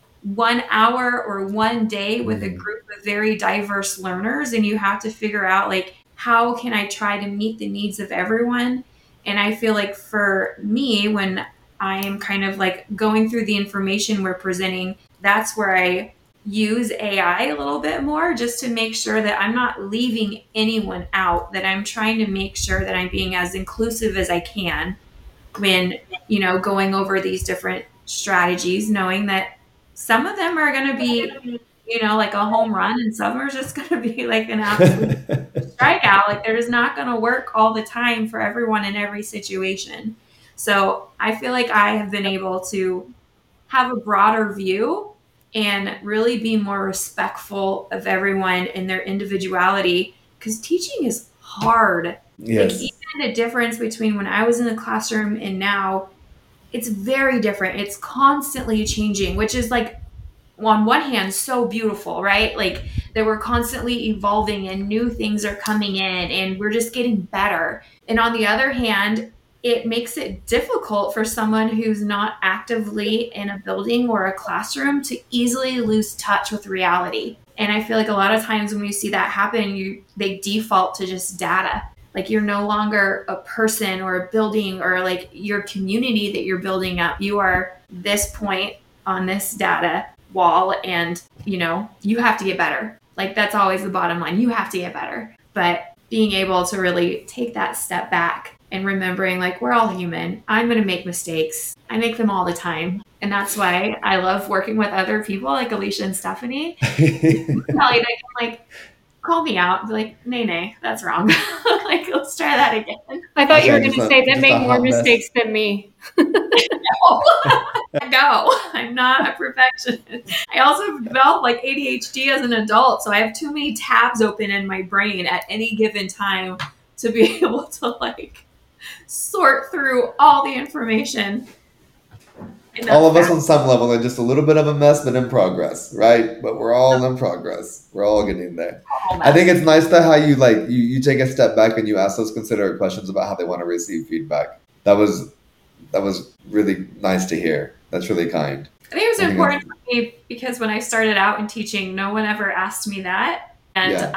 1 hour or 1 day with a group of very diverse learners and you have to figure out like, how can I try to meet the needs of everyone? And I feel like for me, when I am kind of like going through the information we're presenting, that's where I use AI a little bit more just to make sure that I'm not leaving anyone out, that I'm trying to make sure that I'm being as inclusive as I can when, going over these different strategies, knowing that some of them are going to be, like a home run and some are just going to be like an absolute strikeout. Like they're just not going to work all the time for everyone in every situation. So I feel like I have been able to have a broader view and really be more respectful of everyone and their individuality, because teaching is hard. Yes. Like, even the difference between when I was in the classroom and now, it's very different. It's constantly changing, which is like, on one hand, so beautiful, right? Like that we're constantly evolving and new things are coming in and we're just getting better. And on the other hand, it makes it difficult for someone who's not actively in a building or a classroom to easily lose touch with reality. And I feel like a lot of times when we see that happen, they default to just data. Like you're no longer a person or a building or like your community that you're building up. You are this point on this data wall, and you have to get better. Like that's always the bottom line. You have to get better. But being able to really take that step back and remembering like we're all human. I'm going to make mistakes. I make them all the time. And that's why I love working with other people like Alicia and Stephanie. Like, call me out. Be like, nay, that's wrong. Like, let's try that again. I thought you were going to say that make more mistakes than me. No, I'm not a perfectionist. I also developed like ADHD as an adult. So I have too many tabs open in my brain at any given time to be able to like sort through all the information. All of us on some level are just a little bit of a mess, but in progress, right? But we're all in progress. We're all getting there. I think it's nice that how you like you take a step back and you ask those considerate questions about how they want to receive feedback. That was really nice to hear. That's really kind. I think it was important for me because when I started out in teaching, no one ever asked me that. And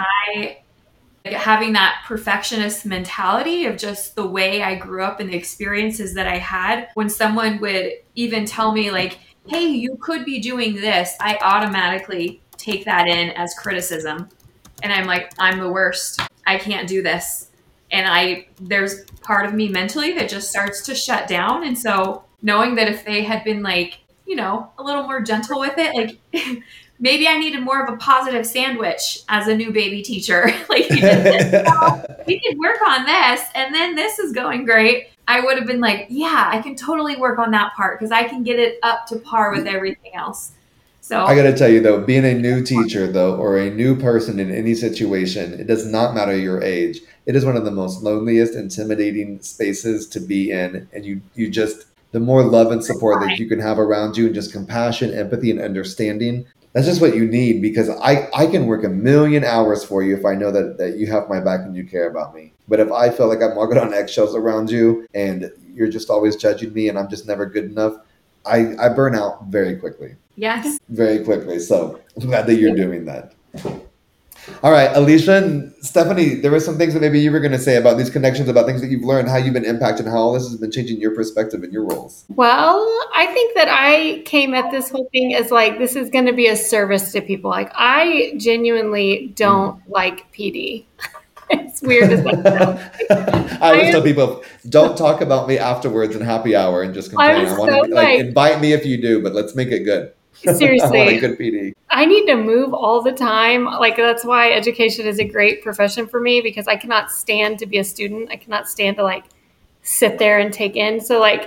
having that perfectionist mentality of just the way I grew up and the experiences that I had, when someone would even tell me like, hey, you could be doing this, I automatically take that in as criticism. And I'm like, I'm the worst. I can't do this. And there's part of me mentally that just starts to shut down. And so knowing that if they had been like, a little more gentle with it, like maybe I needed more of a positive sandwich as a new baby teacher. Like you did this, we can work on this. And then this is going great. I would have been like, yeah, I can totally work on that part because I can get it up to par with everything else. So I got to tell you though, being a new teacher though, or a new person in any situation, it does not matter your age. It is one of the most loneliest, intimidating spaces to be in. And you just, the more love and support that you can have around you and just compassion, empathy, and understanding, that's just what you need, because I can work 1,000,000 hours for you if I know that you have my back and you care about me. But if I feel like I'm walking on eggshells around you and you're just always judging me and I'm just never good enough, I burn out very quickly. Yes. Very quickly. So I'm glad that you're doing that. All right, Alicia and Stephanie, there were some things that maybe you were going to say about these connections, about things that you've learned, how you've been impacted, how all this has been changing your perspective and your roles. Well, I think that I came at this whole thing as like, this is going to be a service to people. Like, I genuinely don't like PD. It's weird as that. I always tell people, don't talk about me afterwards in happy hour and just complain. I want to invite me if you do, but let's make it good. Seriously. I want a good PD. I need to move all the time. Like, that's why education is a great profession for me, because I cannot stand to be a student. I cannot stand to like sit there and take in. So like,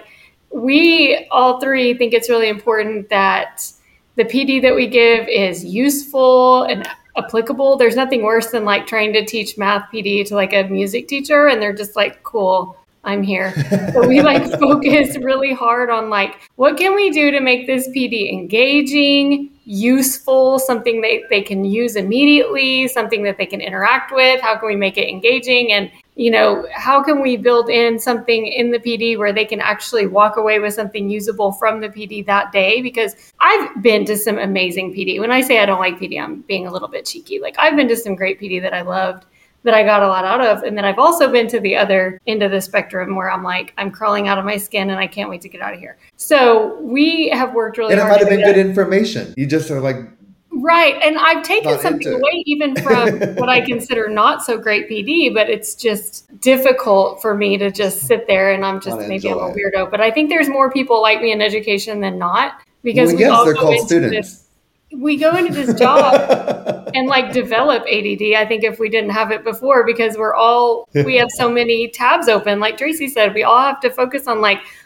we all three think it's really important that the PD that we give is useful and applicable. There's nothing worse than like trying to teach math PD to like a music teacher and they're just like, cool, I'm here. So we like focus really hard on like, what can we do to make this PD engaging, useful, something they can use immediately, something that they can interact with? How can we make it engaging? And, how can we build in something in the PD where they can actually walk away with something usable from the PD that day? Because I've been to some amazing PD. When I say I don't like PD, I'm being a little bit cheeky. Like, I've been to some great PD that I loved, that I got a lot out of. And then I've also been to the other end of the spectrum where I'm like, I'm crawling out of my skin and I can't wait to get out of here. So we have worked really hard. And it might have been good information. You just are like, right. And I've taken something away even from what I consider not so great PD, but it's just difficult for me to just sit there and I'm just maybe I'm a weirdo. But I think there's more people like me in education than not, because they're called students. We go into this job and like develop ADD. I think if we didn't have it before, because we have so many tabs open. Like Tracy said, we all have to focus on like,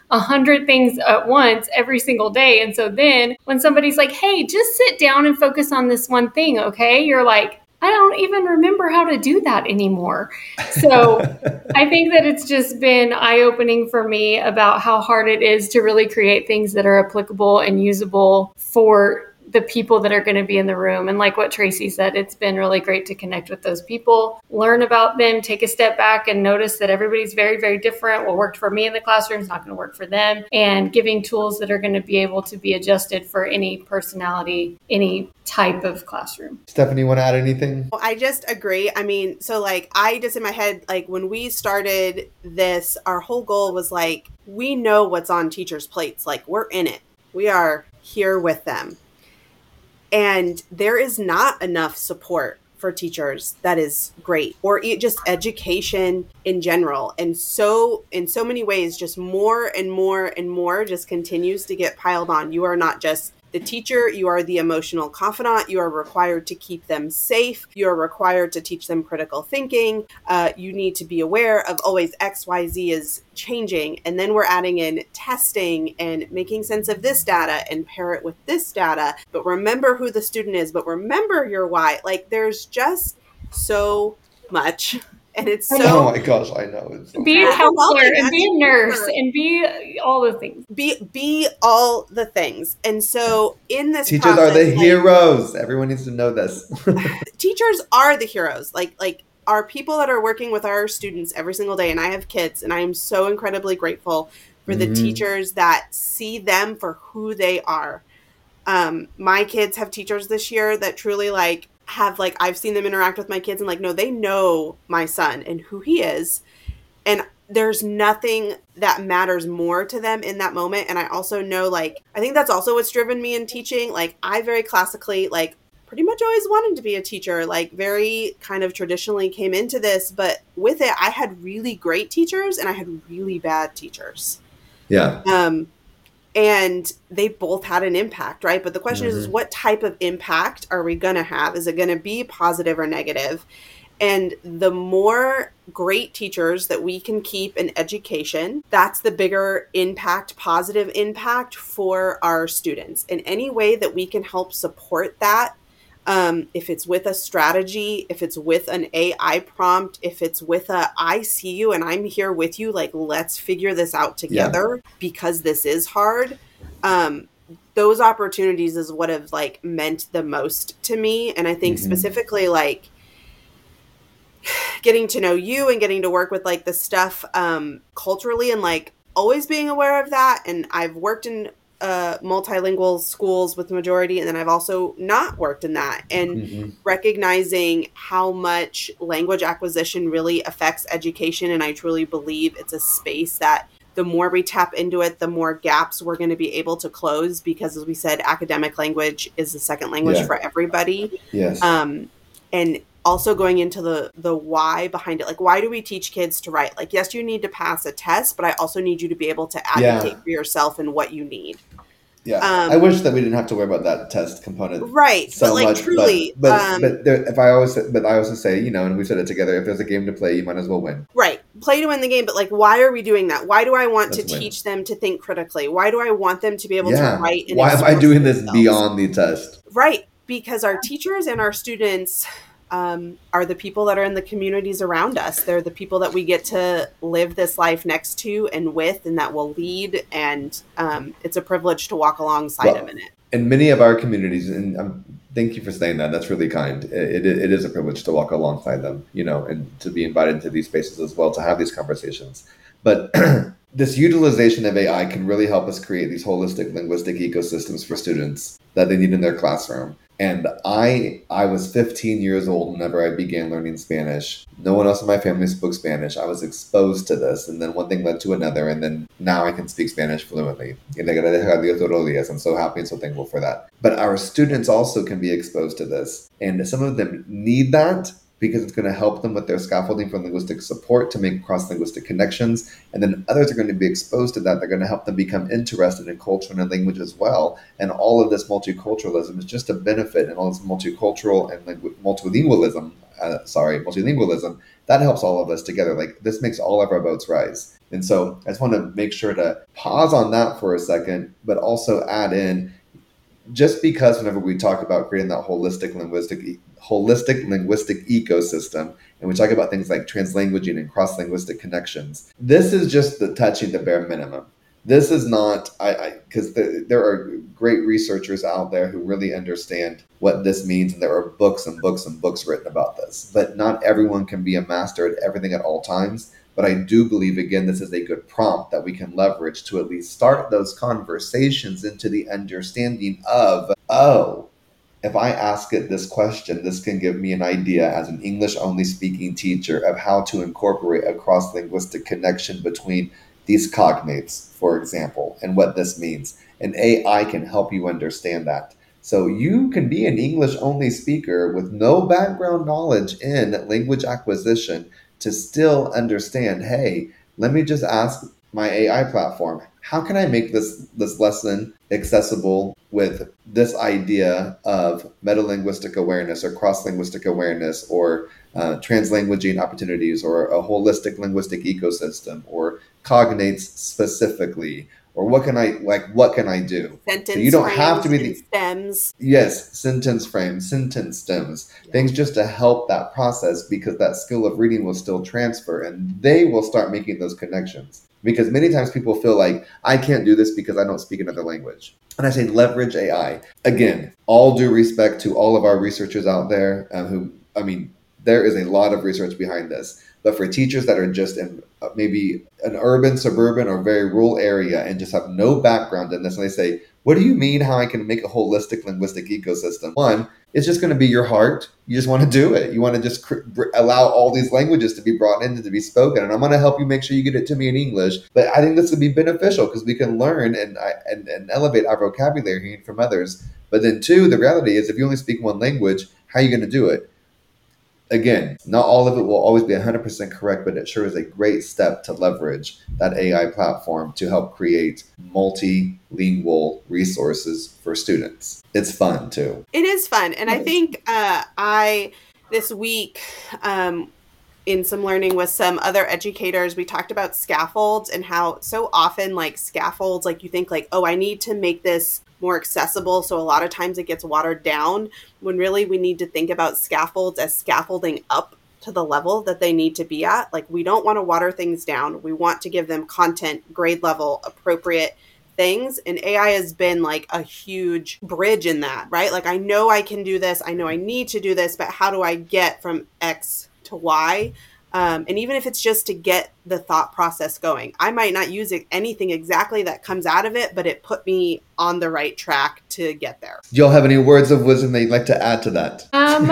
100 things at once every single day. And so then when somebody's like, hey, just sit down and focus on this one thing, okay? You're like, I don't even remember how to do that anymore. So I think that it's just been eye-opening for me about how hard it is to really create things that are applicable and usable for the people that are going to be in the room. And like what Tracy said, it's been really great to connect with those people, learn about them, take a step back and notice that everybody's very, very different. What worked for me in the classroom is not going to work for them, and giving tools that are going to be able to be adjusted for any personality, any type of classroom. Stephanie, you want to add anything? Well, I just agree. I mean, so like I just in my head, like when we started this, our whole goal was like, we know what's on teachers' plates. Like we're in it. We are here with them. And there is not enough support for teachers that is great, or just education in general. And so in so many ways, just more and more and more just continues to get piled on. You are not just the teacher, you are the emotional confidant. You are required to keep them safe. You are required to teach them critical thinking. You need to be aware of always XYZ is changing. And then we're adding in testing and making sense of this data and pair it with this data. But remember who the student is, but remember your why. Like there's just so much. And it's so... Oh my gosh, I know. It's so be a counselor and be a nurse and be all the things. Be all the things. And so in this teachers process, are the heroes. Everyone needs to know this. Teachers are the heroes. Like our people that are working with our students every single day. And I have kids, and I am so incredibly grateful for the teachers that see them for who they are. My kids have teachers this year that truly I've seen them interact with my kids and no, they know my son and who he is. And there's nothing that matters more to them in that moment. And I also know, I think that's also what's driven me in teaching. I very classically, pretty much always wanted to be a teacher, very kind of traditionally came into this. But with it, I had really great teachers and I had really bad teachers. Yeah. And they both had an impact, right? But the question is what type of impact are we going to have? Is it going to be positive or negative? And the more great teachers that we can keep in education, that's the bigger impact, positive impact for our students. In any way that we can help support that, if it's with a strategy, if it's with an AI prompt, if it's with I see you and I'm here with you, let's figure this out together because this is hard. Those opportunities is what have meant the most to me. And I think specifically getting to know you and getting to work with the stuff culturally and always being aware of that. And I've worked in multilingual schools with the majority, and then I've also not worked in that, and recognizing how much language acquisition really affects education. And I truly believe it's a space that the more we tap into it, the more gaps we're going to be able to close, because as we said, academic language is the second language for everybody. Yes. And also going into the why behind it. Why do we teach kids to write? Yes, you need to pass a test, but I also need you to be able to advocate for yourself and what you need. Yeah. I wish that we didn't have to worry about that test component. Right. So but much, truly. But I also say, and we said it together, if there's a game to play, you might as well win. Right. Play to win the game. But why are we doing that? Why do I want to teach them to think critically? Why do I want them to be able to write? And why am I doing this themselves? Beyond the test? Right. Because our teachers and our students are the people that are in the communities around us. They're the people that we get to live this life next to and with, and that will lead. And it's a privilege to walk alongside them in it. In many of our communities, and thank you for saying that. That's really kind. It is a privilege to walk alongside them, and to be invited into these spaces as well, to have these conversations. But this utilization of AI can really help us create these holistic linguistic ecosystems for students that they need in their classroom. And I was 15 years old whenever I began learning Spanish. No one else in my family spoke Spanish. I was exposed to this, and then one thing led to another, and then now I can speak Spanish fluently. I'm so happy and so thankful for that. But our students also can be exposed to this, and some of them need that because it's going to help them with their scaffolding for linguistic support to make cross-linguistic connections. And then others are going to be exposed to that. They're going to help them become interested in culture and language as well. And all of this multiculturalism is just a benefit, and all this multicultural and multilingualism, multilingualism, that helps all of us together. Like this makes all of our boats rise. And so I just want to make sure to pause on that for a second, but also add in, just because whenever we talk about creating that holistic linguistic ecosystem, and we talk about things like translanguaging and cross-linguistic connections, this is just touching the bare minimum. This is not, because there are great researchers out there who really understand what this means, and there are books and books and books written about this. But not everyone can be a master at everything at all times. But I do believe, again, this is a good prompt that we can leverage to at least start those conversations into the understanding of, oh, if I ask it this question, this can give me an idea as an English-only speaking teacher of how to incorporate a cross-linguistic connection between these cognates, for example, and what this means. And AI can help you understand that. So you can be an English-only speaker with no background knowledge in language acquisition to still understand, hey, let me just ask my AI platform, how can I make this lesson accessible with this idea of metalinguistic awareness or cross-linguistic awareness or translanguaging opportunities or a holistic linguistic ecosystem or cognates specifically, or what can I do? Sentence so you don't have to be the stems. Yes, sentence frames, sentence stems, things just to help that process, because that skill of reading will still transfer and they will start making those connections. Because many times people feel like, I can't do this because I don't speak another language. And I say leverage AI. Again, all due respect to all of our researchers out there there is a lot of research behind this. But for teachers that are just in maybe an urban, suburban, or very rural area and just have no background in this, and they say, what do you mean how I can make a holistic linguistic ecosystem? One, it's just going to be your heart. You just want to do it. You want to just allow all these languages to be brought in and to be spoken. And I'm going to help you make sure you get it to me in English. But I think this would be beneficial because we can learn and elevate our vocabulary from others. But then two, the reality is if you only speak one language, how are you going to do it? Again, not all of it will always be 100% correct, but it sure is a great step to leverage that AI platform to help create multilingual resources for students. It's fun too. It is fun. And I think this week, in some learning with some other educators, we talked about scaffolds and how so often like scaffolds, like you think like, oh, I need to make this more accessible. So a lot of times it gets watered down when really we need to think about scaffolds as scaffolding up to the level that they need to be at. Like we don't want to water things down. We want to give them content, grade level, appropriate things. And AI has been like a huge bridge in that, right? Like I know I can do this. I know I need to do this, but how do I get from X to Y? And even if it's just to get the thought process going, I might not use anything exactly that comes out of it, but it put me on the right track to get there. Do y'all have any words of wisdom that you'd like to add to that?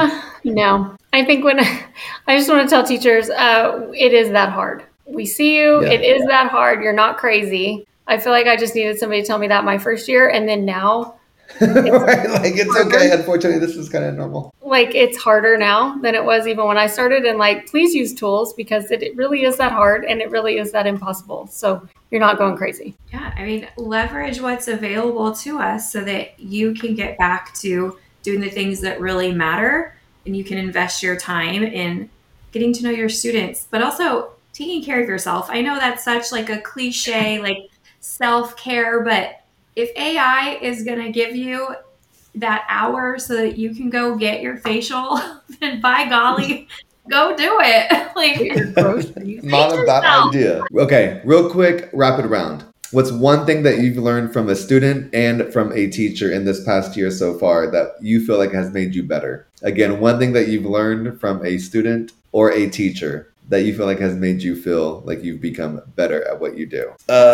No. I think I just want to tell teachers, it is that hard. We see you. Yeah. It is that hard. You're not crazy. I feel like I just needed somebody to tell me that my first year. And then now right? Like it's okay. Unfortunately, this is kind of normal. Like it's harder now than it was even when I started. And like, please use tools because it really is that hard and it really is that impossible. So you're not going crazy. Yeah. I mean, leverage what's available to us so that you can get back to doing the things that really matter and you can invest your time in getting to know your students, but also taking care of yourself. I know that's such like a cliche, like self-care, but if AI is going to give you that hour so that you can go get your facial, then by golly, go do it. Like not a bad idea. Okay, real quick, rapid round. What's one thing that you've learned from a student and from a teacher in this past year so far that you feel like has made you better? Again, one thing that you've learned from a student or a teacher that you feel like has made you feel like you've become better at what you do?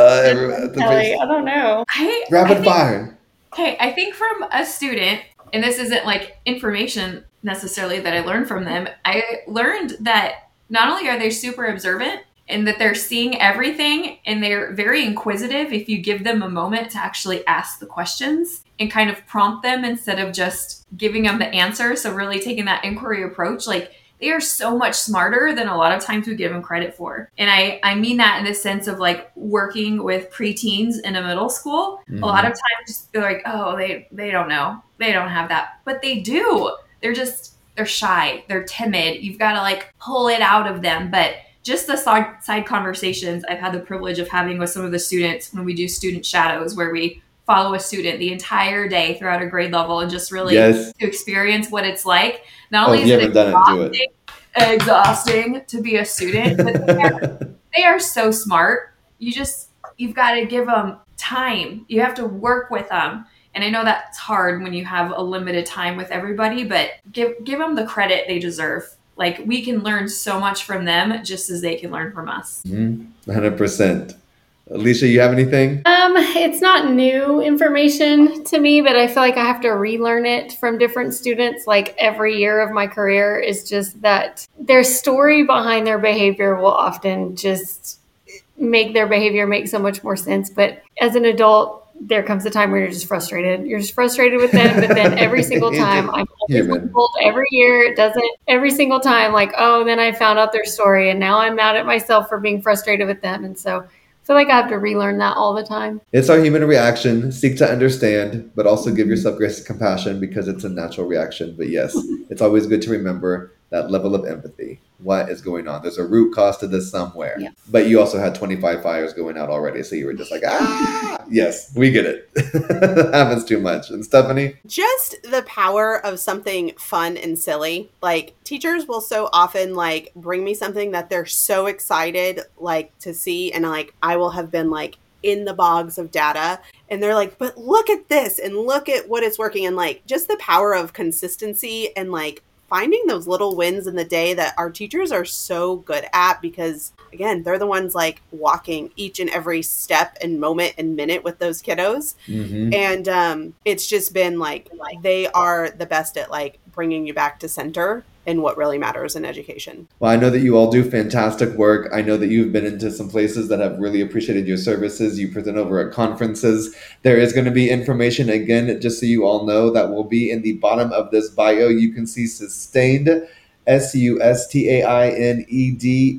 Kelly, I don't know. Rapid fire. Okay, I think from a student, and this isn't like information necessarily that I learned from them, I learned that not only are they super observant and that they're seeing everything and they're very inquisitive if you give them a moment to actually ask the questions and kind of prompt them instead of just giving them the answer. So really taking that inquiry approach, like they are so much smarter than a lot of times we give them credit for. And I mean that in the sense of like working with preteens in a middle school. Mm-hmm. A lot of times they're like, oh, they don't know. They don't have that. But they do. They're just they're shy, they're timid. You've got to like pull it out of them. But just the side conversations I've had the privilege of having with some of the students when we do student shadows, where we follow a student the entire day throughout a grade level and just really to experience what it's like. Not only is it exhausting to be a student, but they are so smart. You've got to give them time. You have to work with them. And I know that's hard when you have a limited time with everybody, but give them the credit they deserve. Like, we can learn so much from them just as they can learn from us. 100%. Alicia, you have anything? It's not new information to me, but I feel like I have to relearn it from different students. Like, every year of my career is just that their story behind their behavior will often just make their behavior make so much more sense. But as an adult, there comes a time where you're just frustrated. You're just frustrated with them, but then every single time, I'm always told every year, it doesn't, every single time, like, oh, then I found out their story, and now I'm mad at myself for being frustrated with them. And so I feel like I have to relearn that all the time. It's our human reaction. Seek to understand, but also give yourself grace and compassion, because it's a natural reaction. But yes, it's always good to remember that level of empathy. What is going on? There's a root cause to this somewhere. Yeah. But you also had 25 fires going out already. So you were just like, yes, we get it. That happens too much. And Stephanie? Just the power of something fun and silly. Like, teachers will so often like bring me something that they're so excited like to see. And like, I will have been like in the bogs of data, and they're like, but look at this and look at what it's working. And like, just the power of consistency and like finding those little wins in the day that our teachers are so good at, because again, they're the ones like walking each and every step and moment and minute with those kiddos. And it's just been like they are the best at like bringing you back to center and what really matters in education. Well, I know that you all do fantastic work. I know that you've been into some places that have really appreciated your services. You present over at conferences. There is going to be information, again, just so you all know, that will be in the bottom of this bio. You can see Sustained, SUSTAINED,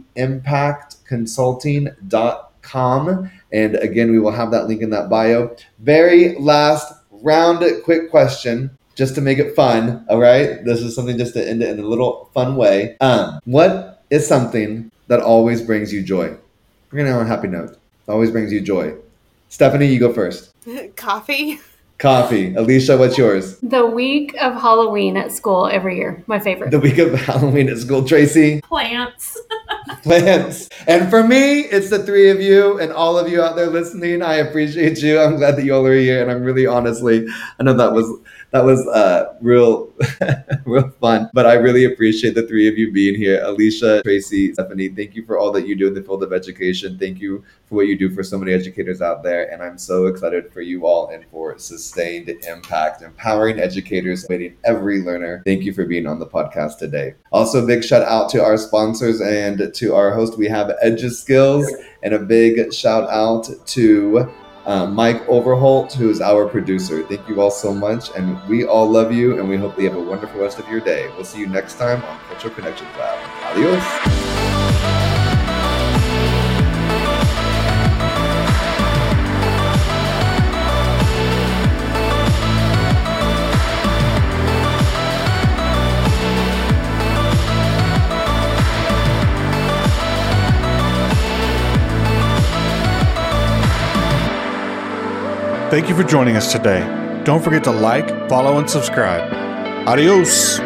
impactconsulting.com. And again, we will have that link in that bio. Very last round, quick question, just to make it fun, all right? This is something just to end it in a little fun way. What is something that always brings you joy? We're going to have a happy note. Always brings you joy. Stephanie, you go first. Coffee. Alicia, what's yours? The week of Halloween at school every year. My favorite. The week of Halloween at school. Tracy? Plants. And for me, it's the three of you and all of you out there listening. I appreciate you. I'm glad that you all are here. And I'm really honestly, I know that was real fun, but I really appreciate the three of you being here. Alicia, Tracy, Stephanie, thank you for all that you do in the field of education. Thank you for what you do for so many educators out there. And I'm so excited for you all and for Sustained Impact, empowering educators, motivating every learner. Thank you for being on the podcast today. Also, a big shout out to our sponsors and to our host. We have EduSkills, and a big shout out to Mike Overholt, who is our producer. Thank you all so much, and we all love you, and we hope that you have a wonderful rest of your day. We'll see you next time on Cultural Connections Lab. Adios. Thank you for joining us today. Don't forget to like, follow, and subscribe. Adios.